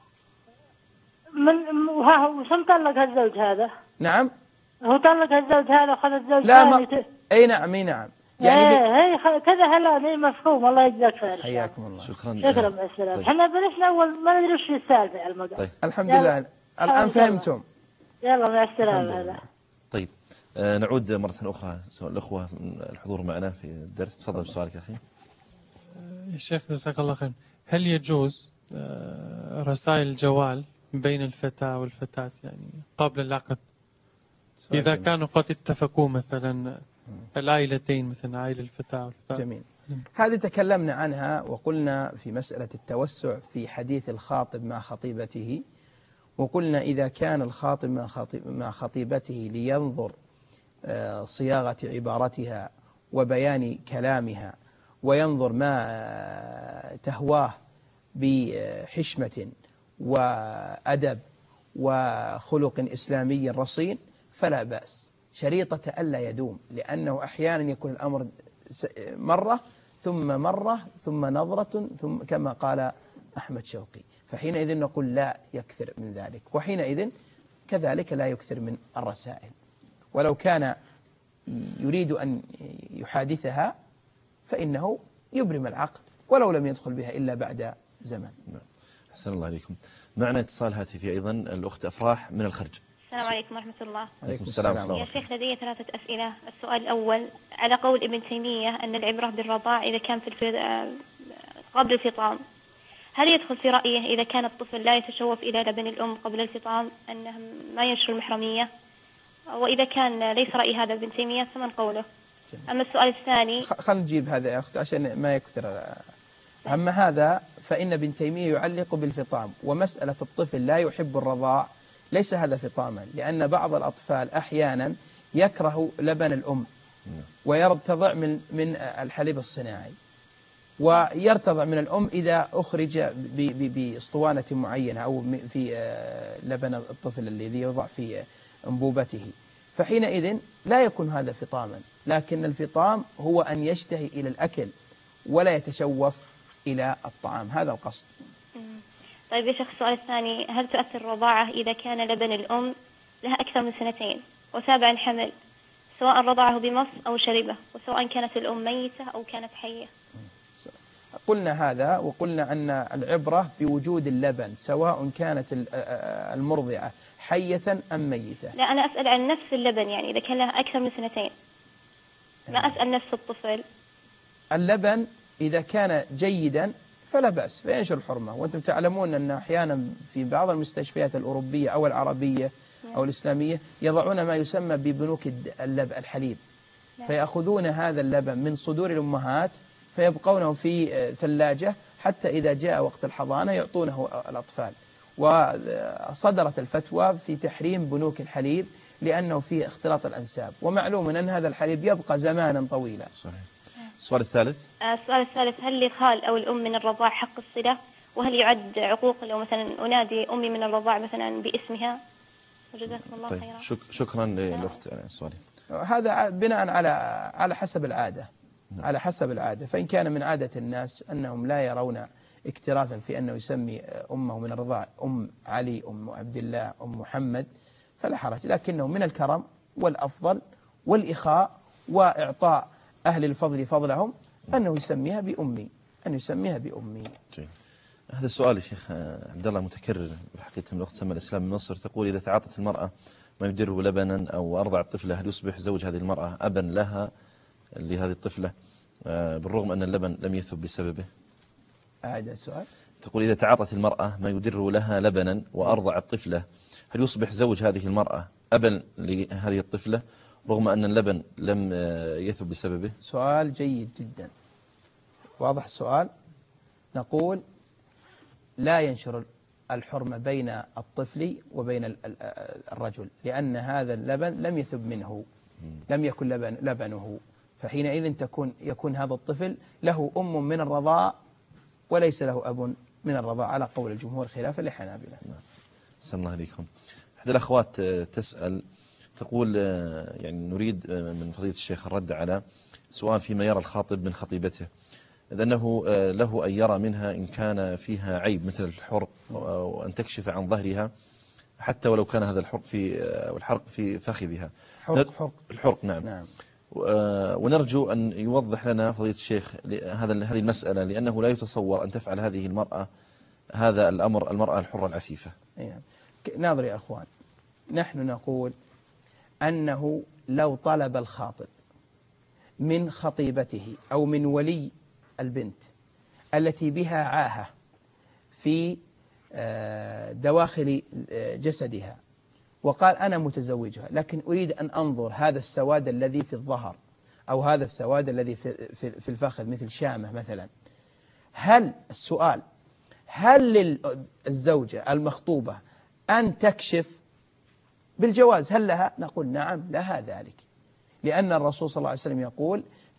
Speaker 5: وشم طلق الزوج هذا؟
Speaker 2: نعم.
Speaker 5: هو طلق الزوج هذا وخذ الزوج
Speaker 2: ثاني. اي نعم
Speaker 5: يعني كذا هلا مفهوم. الله يجزاك خير.
Speaker 2: حياكم الله.
Speaker 1: شكرا
Speaker 5: مع السلامة. احنا بلشنا اول ما ندري وش السالفة على الموضوع.
Speaker 1: طيب.
Speaker 2: الحمد لله الآن فهمتم.
Speaker 5: يلا مع السلامة. هذا
Speaker 1: طيب. نعود مرة أخرى الأخوة الحضور معنا في الدرس. تفضل بسؤالك أخي.
Speaker 3: يا شيخ جزاك الله خير، هل يجوز رسائل الجوال بين الفتاة والفتاة يعني قبل العقد، إذا كانوا قد اتفقوا مثلا العائلتين، مثلا عائلة الفتاة والفتاة؟
Speaker 2: جميل. هذه تكلمنا عنها وقلنا في مسألة التوسع في حديث الخاطب مع خطيبته، وقلنا إذا كان الخاطب مع خطيبته لينظر صياغة عبارتها وبيان كلامها وينظر ما تهواه بحشمة وأدب وخلق إسلامي رصين فلا بأس، شريطة ألا يدوم، لأنه أحيانا يكون الأمر مرة ثم نظرة ثم كما قال أحمد شوقي، فحينئذ نقول لا يكثر من ذلك، وحينئذ كذلك لا يكثر من الرسائل، ولو كان يريد أن يحادثها فإنه يبرم العقد ولو لم يدخل بها إلا بعد زمن.
Speaker 1: أحسن الله عليكم. معنا اتصال هاتفي أيضا الأخت أفراح من الخرج.
Speaker 6: السلام عليكم ورحمة الله.
Speaker 1: عليكم السلام.
Speaker 6: يا شيخ لدي 3 أسئلة. السؤال الأول، على قول ابن تيمية أن العبرة بالرضاع إذا كان قبل الفطام، هل يدخل في رأيه إذا كان الطفل لا يتشوف إلى لبن الأم قبل الفطام أنه ما ينشر المحرمية؟ وإذا كان ليس رأي هذا ابن تيمية فمن قوله؟ أما السؤال الثاني،
Speaker 2: خلينا نجيب هذا يا أخت عشان ما يكثر. أما هذا فإن ابن تيمية يعلق بالفطام، ومسألة الطفل لا يحب الرضاع ليس هذا فطاما، لأن بعض الأطفال أحيانا يكره لبن الأم ويرتضع من الحليب الصناعي، ويرتضع من الأم إذا أخرج باسطوانة معينة أو في لبن الطفل الذي يوضع في أنبوبته، فحينئذ لا يكون هذا فطاما. لكن الفطام هو أن يشتهي إلى الأكل ولا يتشوف إلى الطعام، هذا القصد.
Speaker 6: طيب يا شيخ، السؤال الثاني، هل تؤثر الرضاعة إذا كان لبن الأم لها أكثر من 2 وتابع الحمل، سواء رضعه بمص أو شربه، وسواء كانت الأم ميتة أو كانت حية؟
Speaker 2: قلنا هذا، وقلنا أن العبرة بوجود اللبن سواء كانت المرضعة حية أم ميتة.
Speaker 6: لا، أنا أسأل عن نفس اللبن، يعني إذا كان لها أكثر من 2، ما أسأل نفس الطفل.
Speaker 2: اللبن إذا كان جيدا فلا بأس فينشر الحرمة، وأنتم تعلمون أن أحيانا في بعض المستشفيات الأوروبية أو العربية أو الإسلامية يضعون ما يسمى ببنوك الحليب، فيأخذون هذا اللبن من صدور الأمهات فيبقونه في ثلاجة حتى إذا جاء وقت الحضانة يعطونه الأطفال. وصدرت الفتوى في تحريم بنوك الحليب لأنه فيه اختلاط الأنساب، ومعلوم أن هذا الحليب يبقى زمانا طويلا.
Speaker 1: صحيح. السؤال الثالث،
Speaker 6: السؤال الثالث، هل للخال أو الأم من الرضاع حق الصلة؟ وهل يعد عقوق لو مثلا أنادي أمي من الرضاع مثلا باسمها؟ جزاكم الله
Speaker 1: طيب
Speaker 6: خيرا.
Speaker 1: شكرا للأخت على السؤال.
Speaker 2: هذا بناء على حسب العادة، على حسب العادة. فإن كان من عادة الناس أنهم لا يرون اكتراثا في أنه يسمي أمه من الرضاع أم علي، أم عبد الله، أم محمد، فلا حرج، لكنه من الكرم والأفضل والإخاء وإعطاء أهل الفضل فضلهم أنه يسميها بأمي، أن يسميها بأمي.
Speaker 1: جيد. هذا السؤال يا شيخ عبد الله متكرر بحقيقة من الأخت سما الإسلام من مصر، تقول إذا تعاطت المرأة ما يدره لبنا أو أرضعت طفلة هل يصبح زوج هذه المرأة أبا لها لهذه الطفلة بالرغم أن اللبن لم يثب بسببه؟
Speaker 2: أعد السؤال.
Speaker 1: تقول إذا تعاطت المرأة ما يدر لها لبنا وأرضعت طفلة هل يصبح زوج هذه المرأة أبا لهذه الطفلة رغم أن اللبن لم يثب بسببه؟
Speaker 2: سؤال جيد جدا، واضح السؤال. نقول لا ينشر الحرمة بين الطفل وبين الرجل، لأن هذا اللبن لم يثب منه، لم يكن لبنه، فحينئذ يكون هذا الطفل له أم من الرضاع وليس له أب من الرضاع على قول الجمهور خلافا للحنابلة.
Speaker 1: أحسن الله عليكم. أحد الأخوات تسأل تقول يعني نريد من فضيلة الشيخ الرد على سؤال فيما يرى الخاطب من خطيبته، لأنه له أن يرى منها إن كان فيها عيب مثل الحرق وأن تكشف عن ظهرها حتى ولو كان هذا الحرق في فخذها. الحرق نعم. ونرجو أن يوضح لنا فضيلة الشيخ هذه المسألة، لأنه لا يتصور أن تفعل هذه المرأة هذا الأمر المرأة الحرة العفيفة.
Speaker 2: ناظر يا أخوان، نحن نقول أنه لو طلب الخاطب من خطيبته أو من ولي البنت التي بها عاهة في دواخل جسدها وقال أنا متزوجها لكن أريد أن أنظر هذا السواد الذي في الظهر أو هذا السواد الذي في الفخذ مثل شامة مثلا، هل للزوجة المخطوبة أن تكشف بالجواز؟ هل لها؟ نقول نعم لها ذلك، لأن الرسول صلى الله عليه وسلم يقول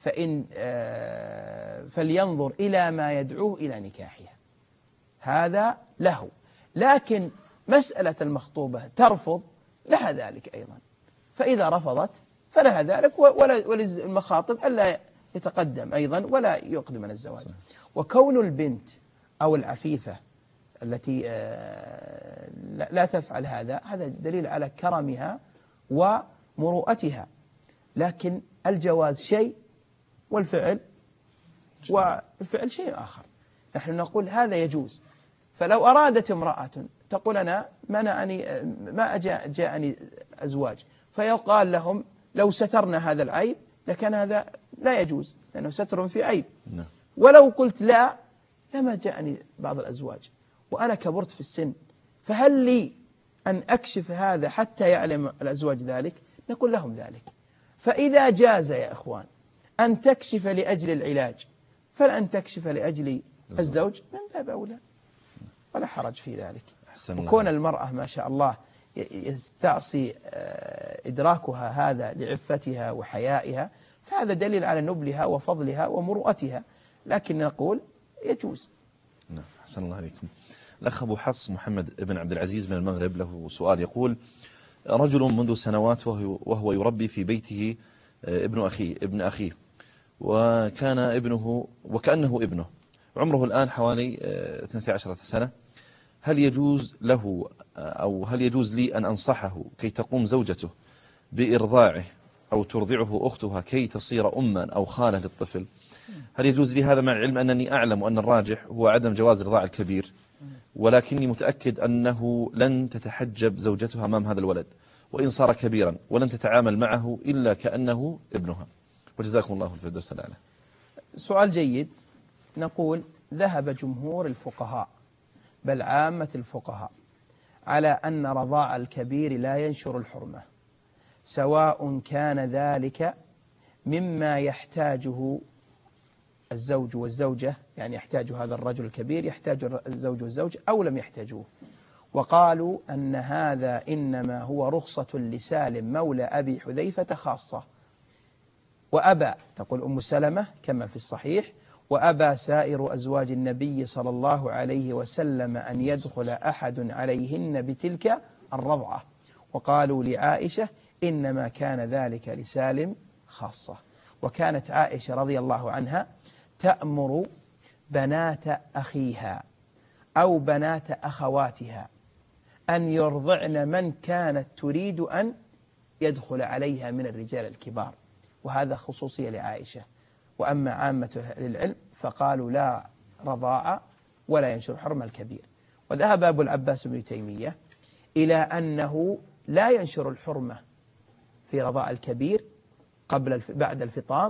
Speaker 2: فلينظر إلى ما يدعوه إلى نكاحها، هذا له. لكن مسألة المخطوبة ترفض لها ذلك أيضا، فإذا رفضت فلها ذلك، وللمخاطب ألا يتقدم أيضا ولا يقدم من الزواج. وكون البنت أو العفيفة التي لا تفعل هذا دليل على كرمها ومروءتها، لكن الجواز شيء والفعل شيء آخر. نحن نقول هذا يجوز. فلو أرادت امرأة تقول أنا ما جاءني أزواج، فيقال لهم لو سترنا هذا العيب لكان هذا لا يجوز لأنه ستر في عيب. ولو قلت لا لما جاءني بعض الأزواج وأنا كبرت في السن، فهل لي أن أكشف هذا حتى يعلم الأزواج ذلك؟ نقول لهم ذلك. فإذا جاز يا إخوان أن تكشف لأجل العلاج فلأن تكشف لأجل الزوج من باب أولى، ولا حرج في ذلك. وكون المرأة ما شاء الله يستعصي إدراكها هذا لعفتها وحيائها فهذا دليل على نبلها وفضلها ومروءتها، لكن نقول يجوز.
Speaker 1: نعم، أحسن الله عليكم. الأخ أبو حفص محمد بن عبد العزيز من المغرب له سؤال يقول: رجل منذ سنوات وهو يربي في بيته ابن أخيه وكأنه ابنه، عمره الآن حوالي 12 سنة، هل يجوز له أو هل يجوز لي أن أنصحه كي تقوم زوجته بإرضاعه أو ترضعه أختها كي تصير أما أو خالة للطفل؟ هل يجوز لي هذا مع العلم أنني أعلم أن الراجح هو عدم جواز إرضاع الكبير، ولكني متأكد أنه لن تتحجب زوجته أمام هذا الولد وإن صار كبيرا ولن تتعامل معه إلا كأنه ابنها، وجزاكم الله الفردوس الأعلى.
Speaker 2: سؤال جيد. نقول ذهب جمهور الفقهاء بل عامة الفقهاء على أن رضاع الكبير لا ينشر الحرمة، سواء كان ذلك مما يحتاجه الزوج والزوجة، يعني يحتاج هذا الرجل الكبير يحتاج الزوج والزوجة أو لم يحتاجوه. وقالوا أن هذا إنما هو رخصة لسالم مولى أبي حذيفة خاصة، وأبى، تقول أم سلمة كما في الصحيح، وأبى سائر أزواج النبي صلى الله عليه وسلم أن يدخل أحد عليهن بتلك الرضعة، وقالوا لعائشة إنما كان ذلك لسالم خاصة. وكانت عائشة رضي الله عنها تأمر بنات أخيها أو بنات أخواتها أن يرضعن من كانت تريد أن يدخل عليها من الرجال الكبار، وهذا خصوصية لعائشة. وأما عامة للعلم فقالوا لا رضاعة ولا ينشر حرم الكبير. وذهب أبو العباس بن تيمية إلى أنه لا ينشر الحرمة في رضاع الكبير بعد الفطام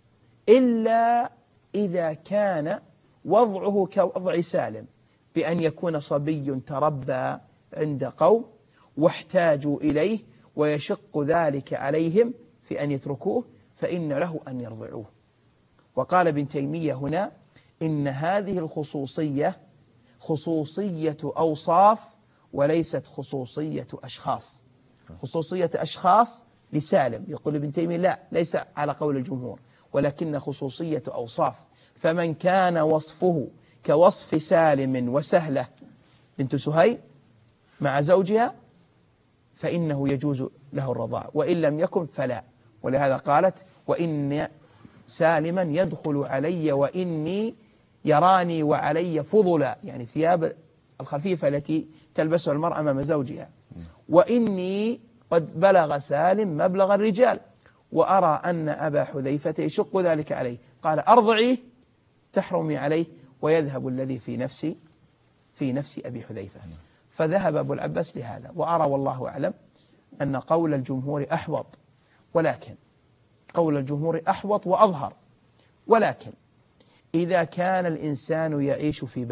Speaker 2: إلا إذا كان وضعه كوضع سالم، بأن يكون صبي تربى عند قوم واحتاجوا إليه ويشق ذلك عليهم في أن يتركوه فإن له أن يرضعوه. وقال ابن تيمية هنا إن هذه الخصوصية خصوصية أوصاف وليست خصوصية أشخاص. خصوصية أشخاص لسالم، يقول ابن تيمية لا، ليس على قول الجمهور، ولكن خصوصية أوصاف. فمن كان وصفه كوصف سالم وسهلة بنت سهيل مع زوجها فإنه يجوز له الرضاع، وإن لم يكن فلا. ولهذا قالت وإن سالما يدخل علي وإني يراني وعلي فضلا، يعني ثياب الخفيفة التي تلبسها المرأة أمام زوجها، وإني قد بلغ سالم مبلغ الرجال وأرى أن أبا حذيفة يشق ذلك عليه، قال أرضعيه تحرمي عليه ويذهب الذي في نفس أبي حذيفة. فذهب أبو العباس لهذا، وأرى والله أعلم أن قول الجمهور أحوط، ولكن قول الجمهور أحوط وأظهر. ولكن إذا كان الإنسان يعيش في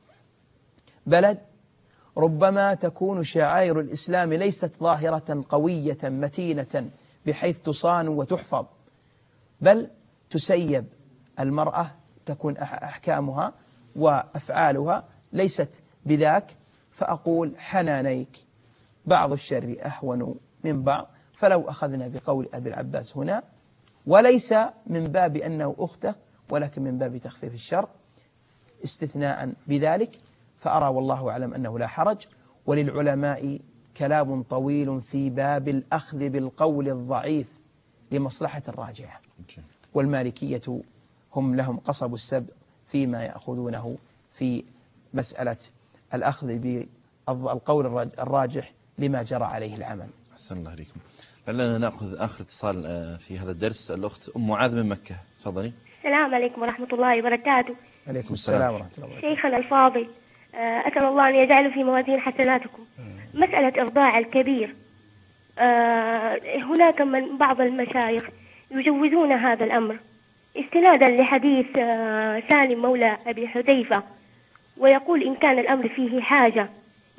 Speaker 2: بلد ربما تكون شعائر الإسلام ليست ظاهرة قوية متينة بحيث تصان وتحفظ، بل تسيب المرأة، تكون أحكامها وأفعالها ليست بذاك، فأقول حنانيك بعض الشر أهون من بعض. فلو أخذنا بقول أبي العباس هنا، وليس من باب أنه أخته ولكن من باب تخفيف الشر استثناء بذلك، فأرى والله أعلم أنه لا حرج. وللعلماء كلام طويل في باب الأخذ بالقول الضعيف لمصلحة الراجحة، والمالكية هم لهم قصب السبع فيما يأخذونه في مسألة الأخذ بالقول الراجح لما جرى عليه العمل.
Speaker 1: أحسن الله عليكم. لعلنا نأخذ آخر اتصال في هذا الدرس، الأخت أم معاذ من مكة، تفضلي.
Speaker 7: السلام عليكم ورحمة الله وبركاته.
Speaker 2: عليكم السلام ورحمة الله وبركاته.
Speaker 7: شيخنا الفاضل، أسأل الله أن يجعله في موازين حسناتكم. مسألة إرضاع الكبير، هناك من بعض المشايخ يجوزون هذا الأمر استنادا لحديث سالم مولى أبي حذيفة، ويقول إن كان الأمر فيه حاجة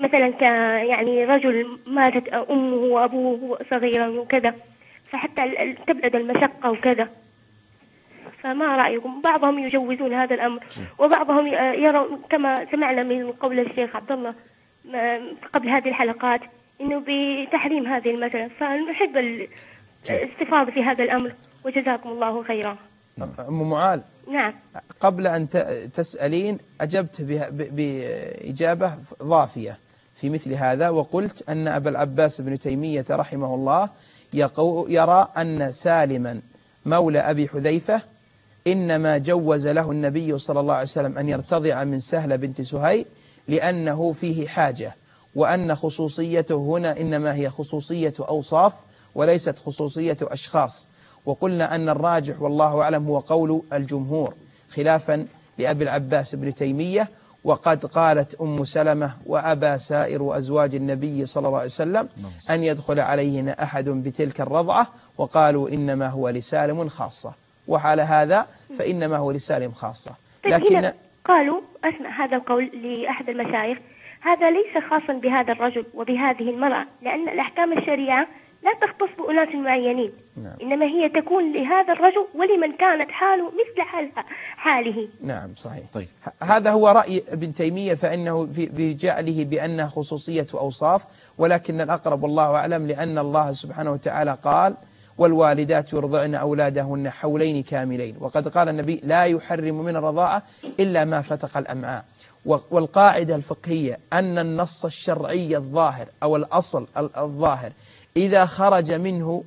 Speaker 7: مثلا يعني رجل ماتت أمه وأبوه صغيرا وكذا، فحتى تبعد المشقة وكذا. فما رأيكم؟ بعضهم يجوزون هذا الأمر، وبعضهم يرون كما سمعنا من قول الشيخ عبد الله قبل هذه الحلقات إنه بتحريم هذه المسألة. فنحب الاستفاضة في هذا الأمر، وجزاكم الله خيرا.
Speaker 2: أم معاذ،
Speaker 7: نعم.
Speaker 2: قبل أن تسألين أجبت بإجابة ضافية في مثل هذا، وقلت أن أبا العباس بن تيمية رحمه الله يرى أن سالما مولى أبي حذيفة إنما جوز له النبي صلى الله عليه وسلم أن يرتضع من سهلة بنت سهيل لأنه فيه حاجة، وأن خصوصيته هنا إنما هي خصوصية أوصاف وليست خصوصية أشخاص. وقلنا أن الراجح والله أعلم هو قول الجمهور خلافا لأبي العباس بن تيمية. وقد قالت أم سلمة وأبى سائر أزواج النبي صلى الله عليه وسلم أن يدخل عليهن أحد بتلك الرضعة، وقالوا إنما هو لسالم خاصة، وعلى هذا فإنما هو لسالم خاصة.
Speaker 7: لكن قالوا أسمع هذا القول لأحد المشايخ، هذا ليس خاصا بهذا الرجل وبهذه المرأة، لأن الأحكام الشريعة لا تختص بأناس معينين. نعم. إنما هي تكون لهذا الرجل ولمن كانت حاله مثل حاله.
Speaker 2: نعم صحيح.
Speaker 1: طيب.
Speaker 2: هذا هو رأي ابن تيمية، فإنه بجعله بأنها خصوصية أوصاف، ولكن الأقرب والله أعلم لأن الله سبحانه وتعالى قال والوالدات يرضعن أولادهن حولين كاملين، وقد قال النبي لا يحرم من الرضاعة إلا ما فتق الأمعاء. والقاعدة الفقهية أن النص الشرعي الظاهر أو الأصل الظاهر إذا خرج منه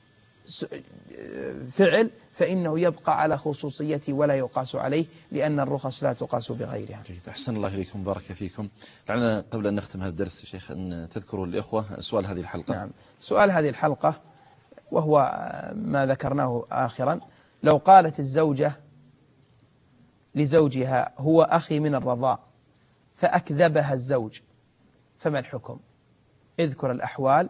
Speaker 2: فعل فإنه يبقى على خصوصيته ولا يقاس عليه، لأن الرخص لا تقاس بغيرها.
Speaker 1: جيد، أحسن الله إليكم، بارك فيكم. لعلنا قبل أن نختم هذا الدرس يا شيخ أن تذكروا الإخوة سؤال هذه الحلقة.
Speaker 2: نعم، سؤال هذه الحلقة وهو ما ذكرناه آخرا: لو قالت الزوجة لزوجها هو أخي من الرضاع فأكذبها الزوج فما الحكم؟ اذكر الأحوال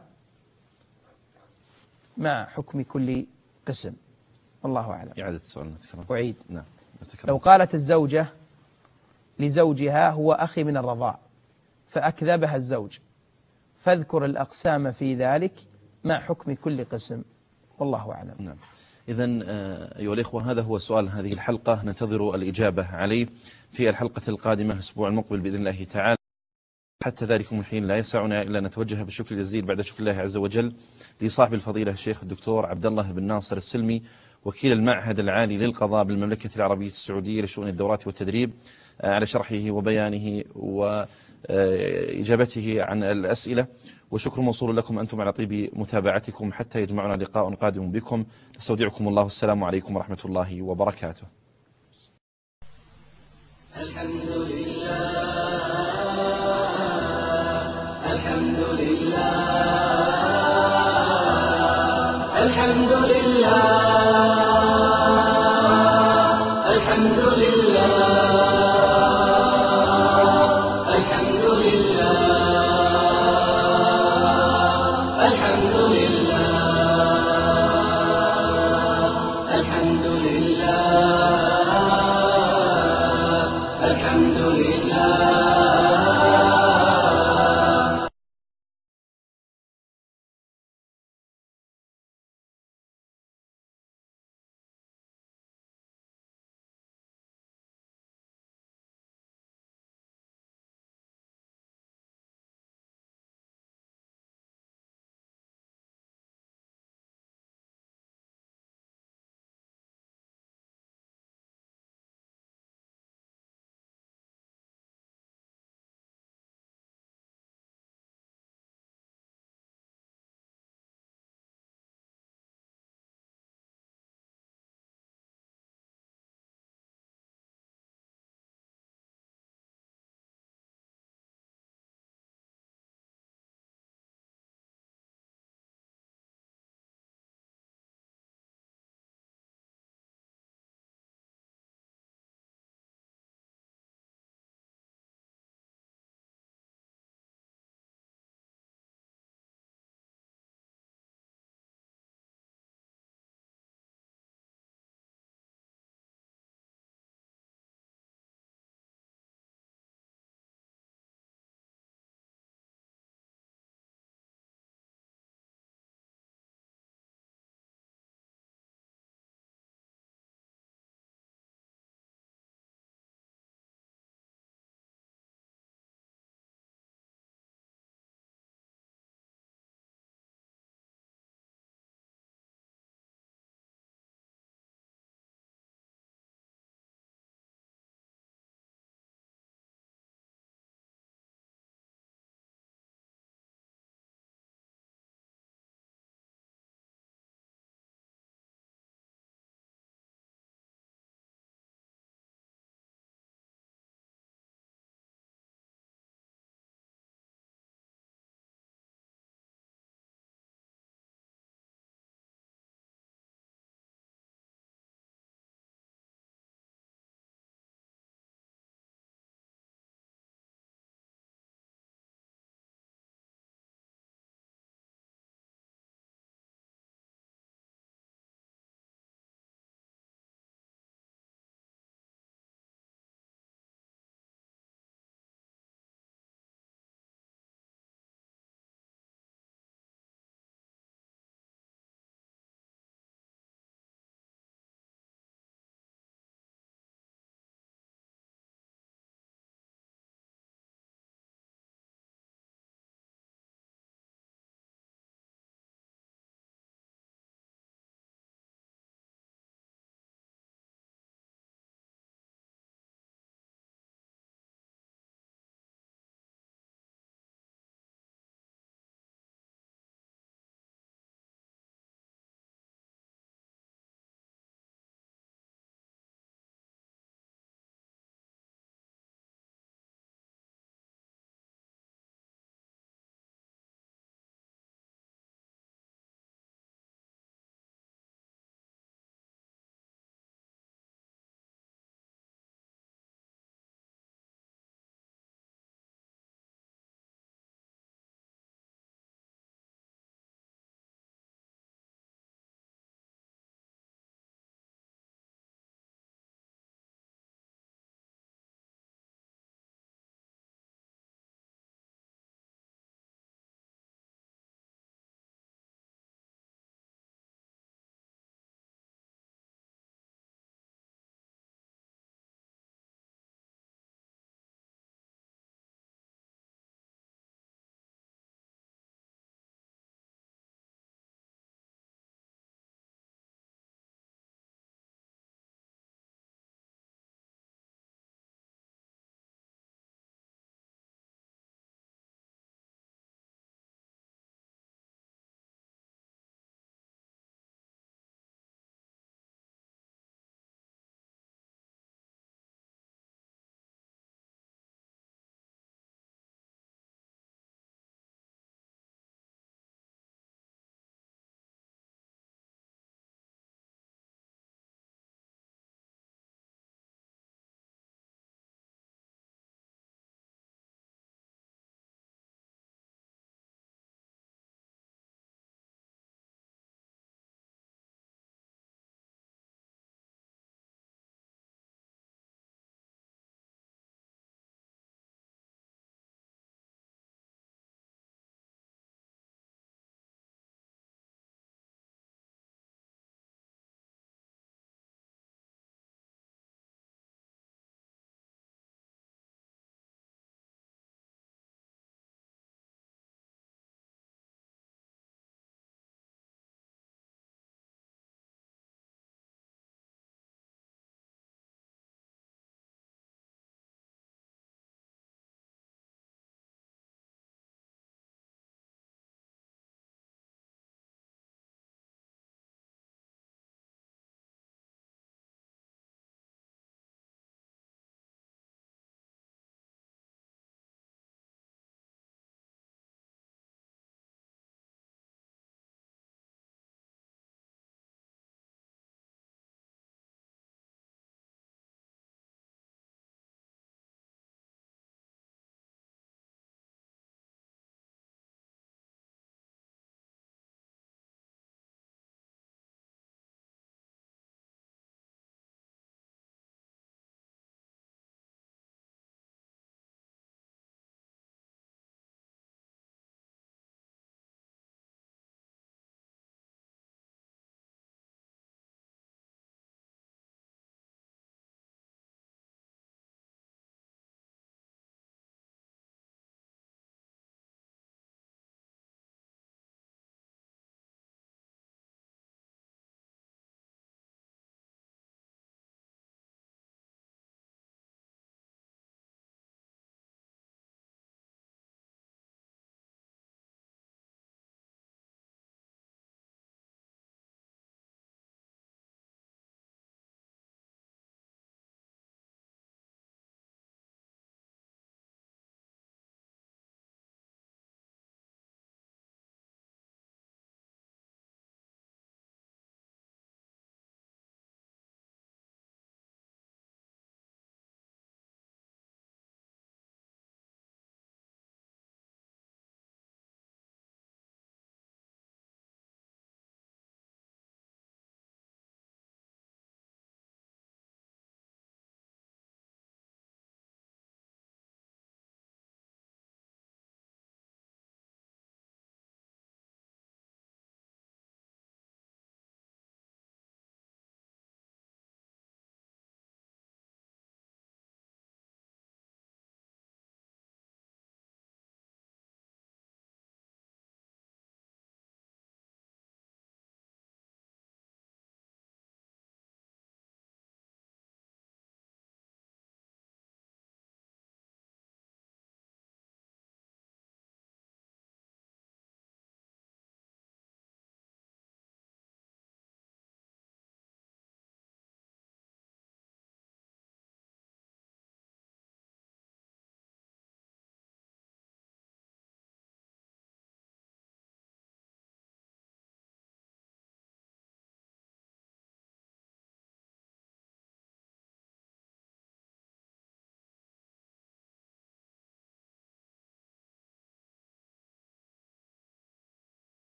Speaker 2: مع حكم كل قسم، والله أعلم.
Speaker 1: إعادة السؤال نتكلم.
Speaker 2: أعيد.
Speaker 1: نعم.
Speaker 2: لو قالت الزوجة لزوجها هو أخي من الرضاع فأكذبها الزوج، فاذكر الأقسام في ذلك مع حكم كل قسم، والله أعلم.
Speaker 1: نعم. إذن أيها الإخوة، هذا هو سؤال هذه الحلقة، ننتظر الإجابة عليه في الحلقة القادمة الأسبوع المقبل بإذن الله تعالى. حتى ذلكم الحين لا يسعنا إلا نتوجه بالشكر الجزيل بعد شكر الله عز وجل لصاحب الفضيلة الشيخ الدكتور عبد الله بن ناصر السلمي، وكيل المعهد العالي للقضاء بالمملكة العربية السعودية لشؤون الدورات والتدريب، على شرحه وبيانه وإجابته عن الأسئلة. وشكر موصول لكم أنتم على طيب متابعتكم حتى يجمعنا لقاء قادم بكم. نستودعكم الله، السلام عليكم ورحمة الله وبركاته.
Speaker 8: الحمد لله الحمد لله الحمد لله الحمد لله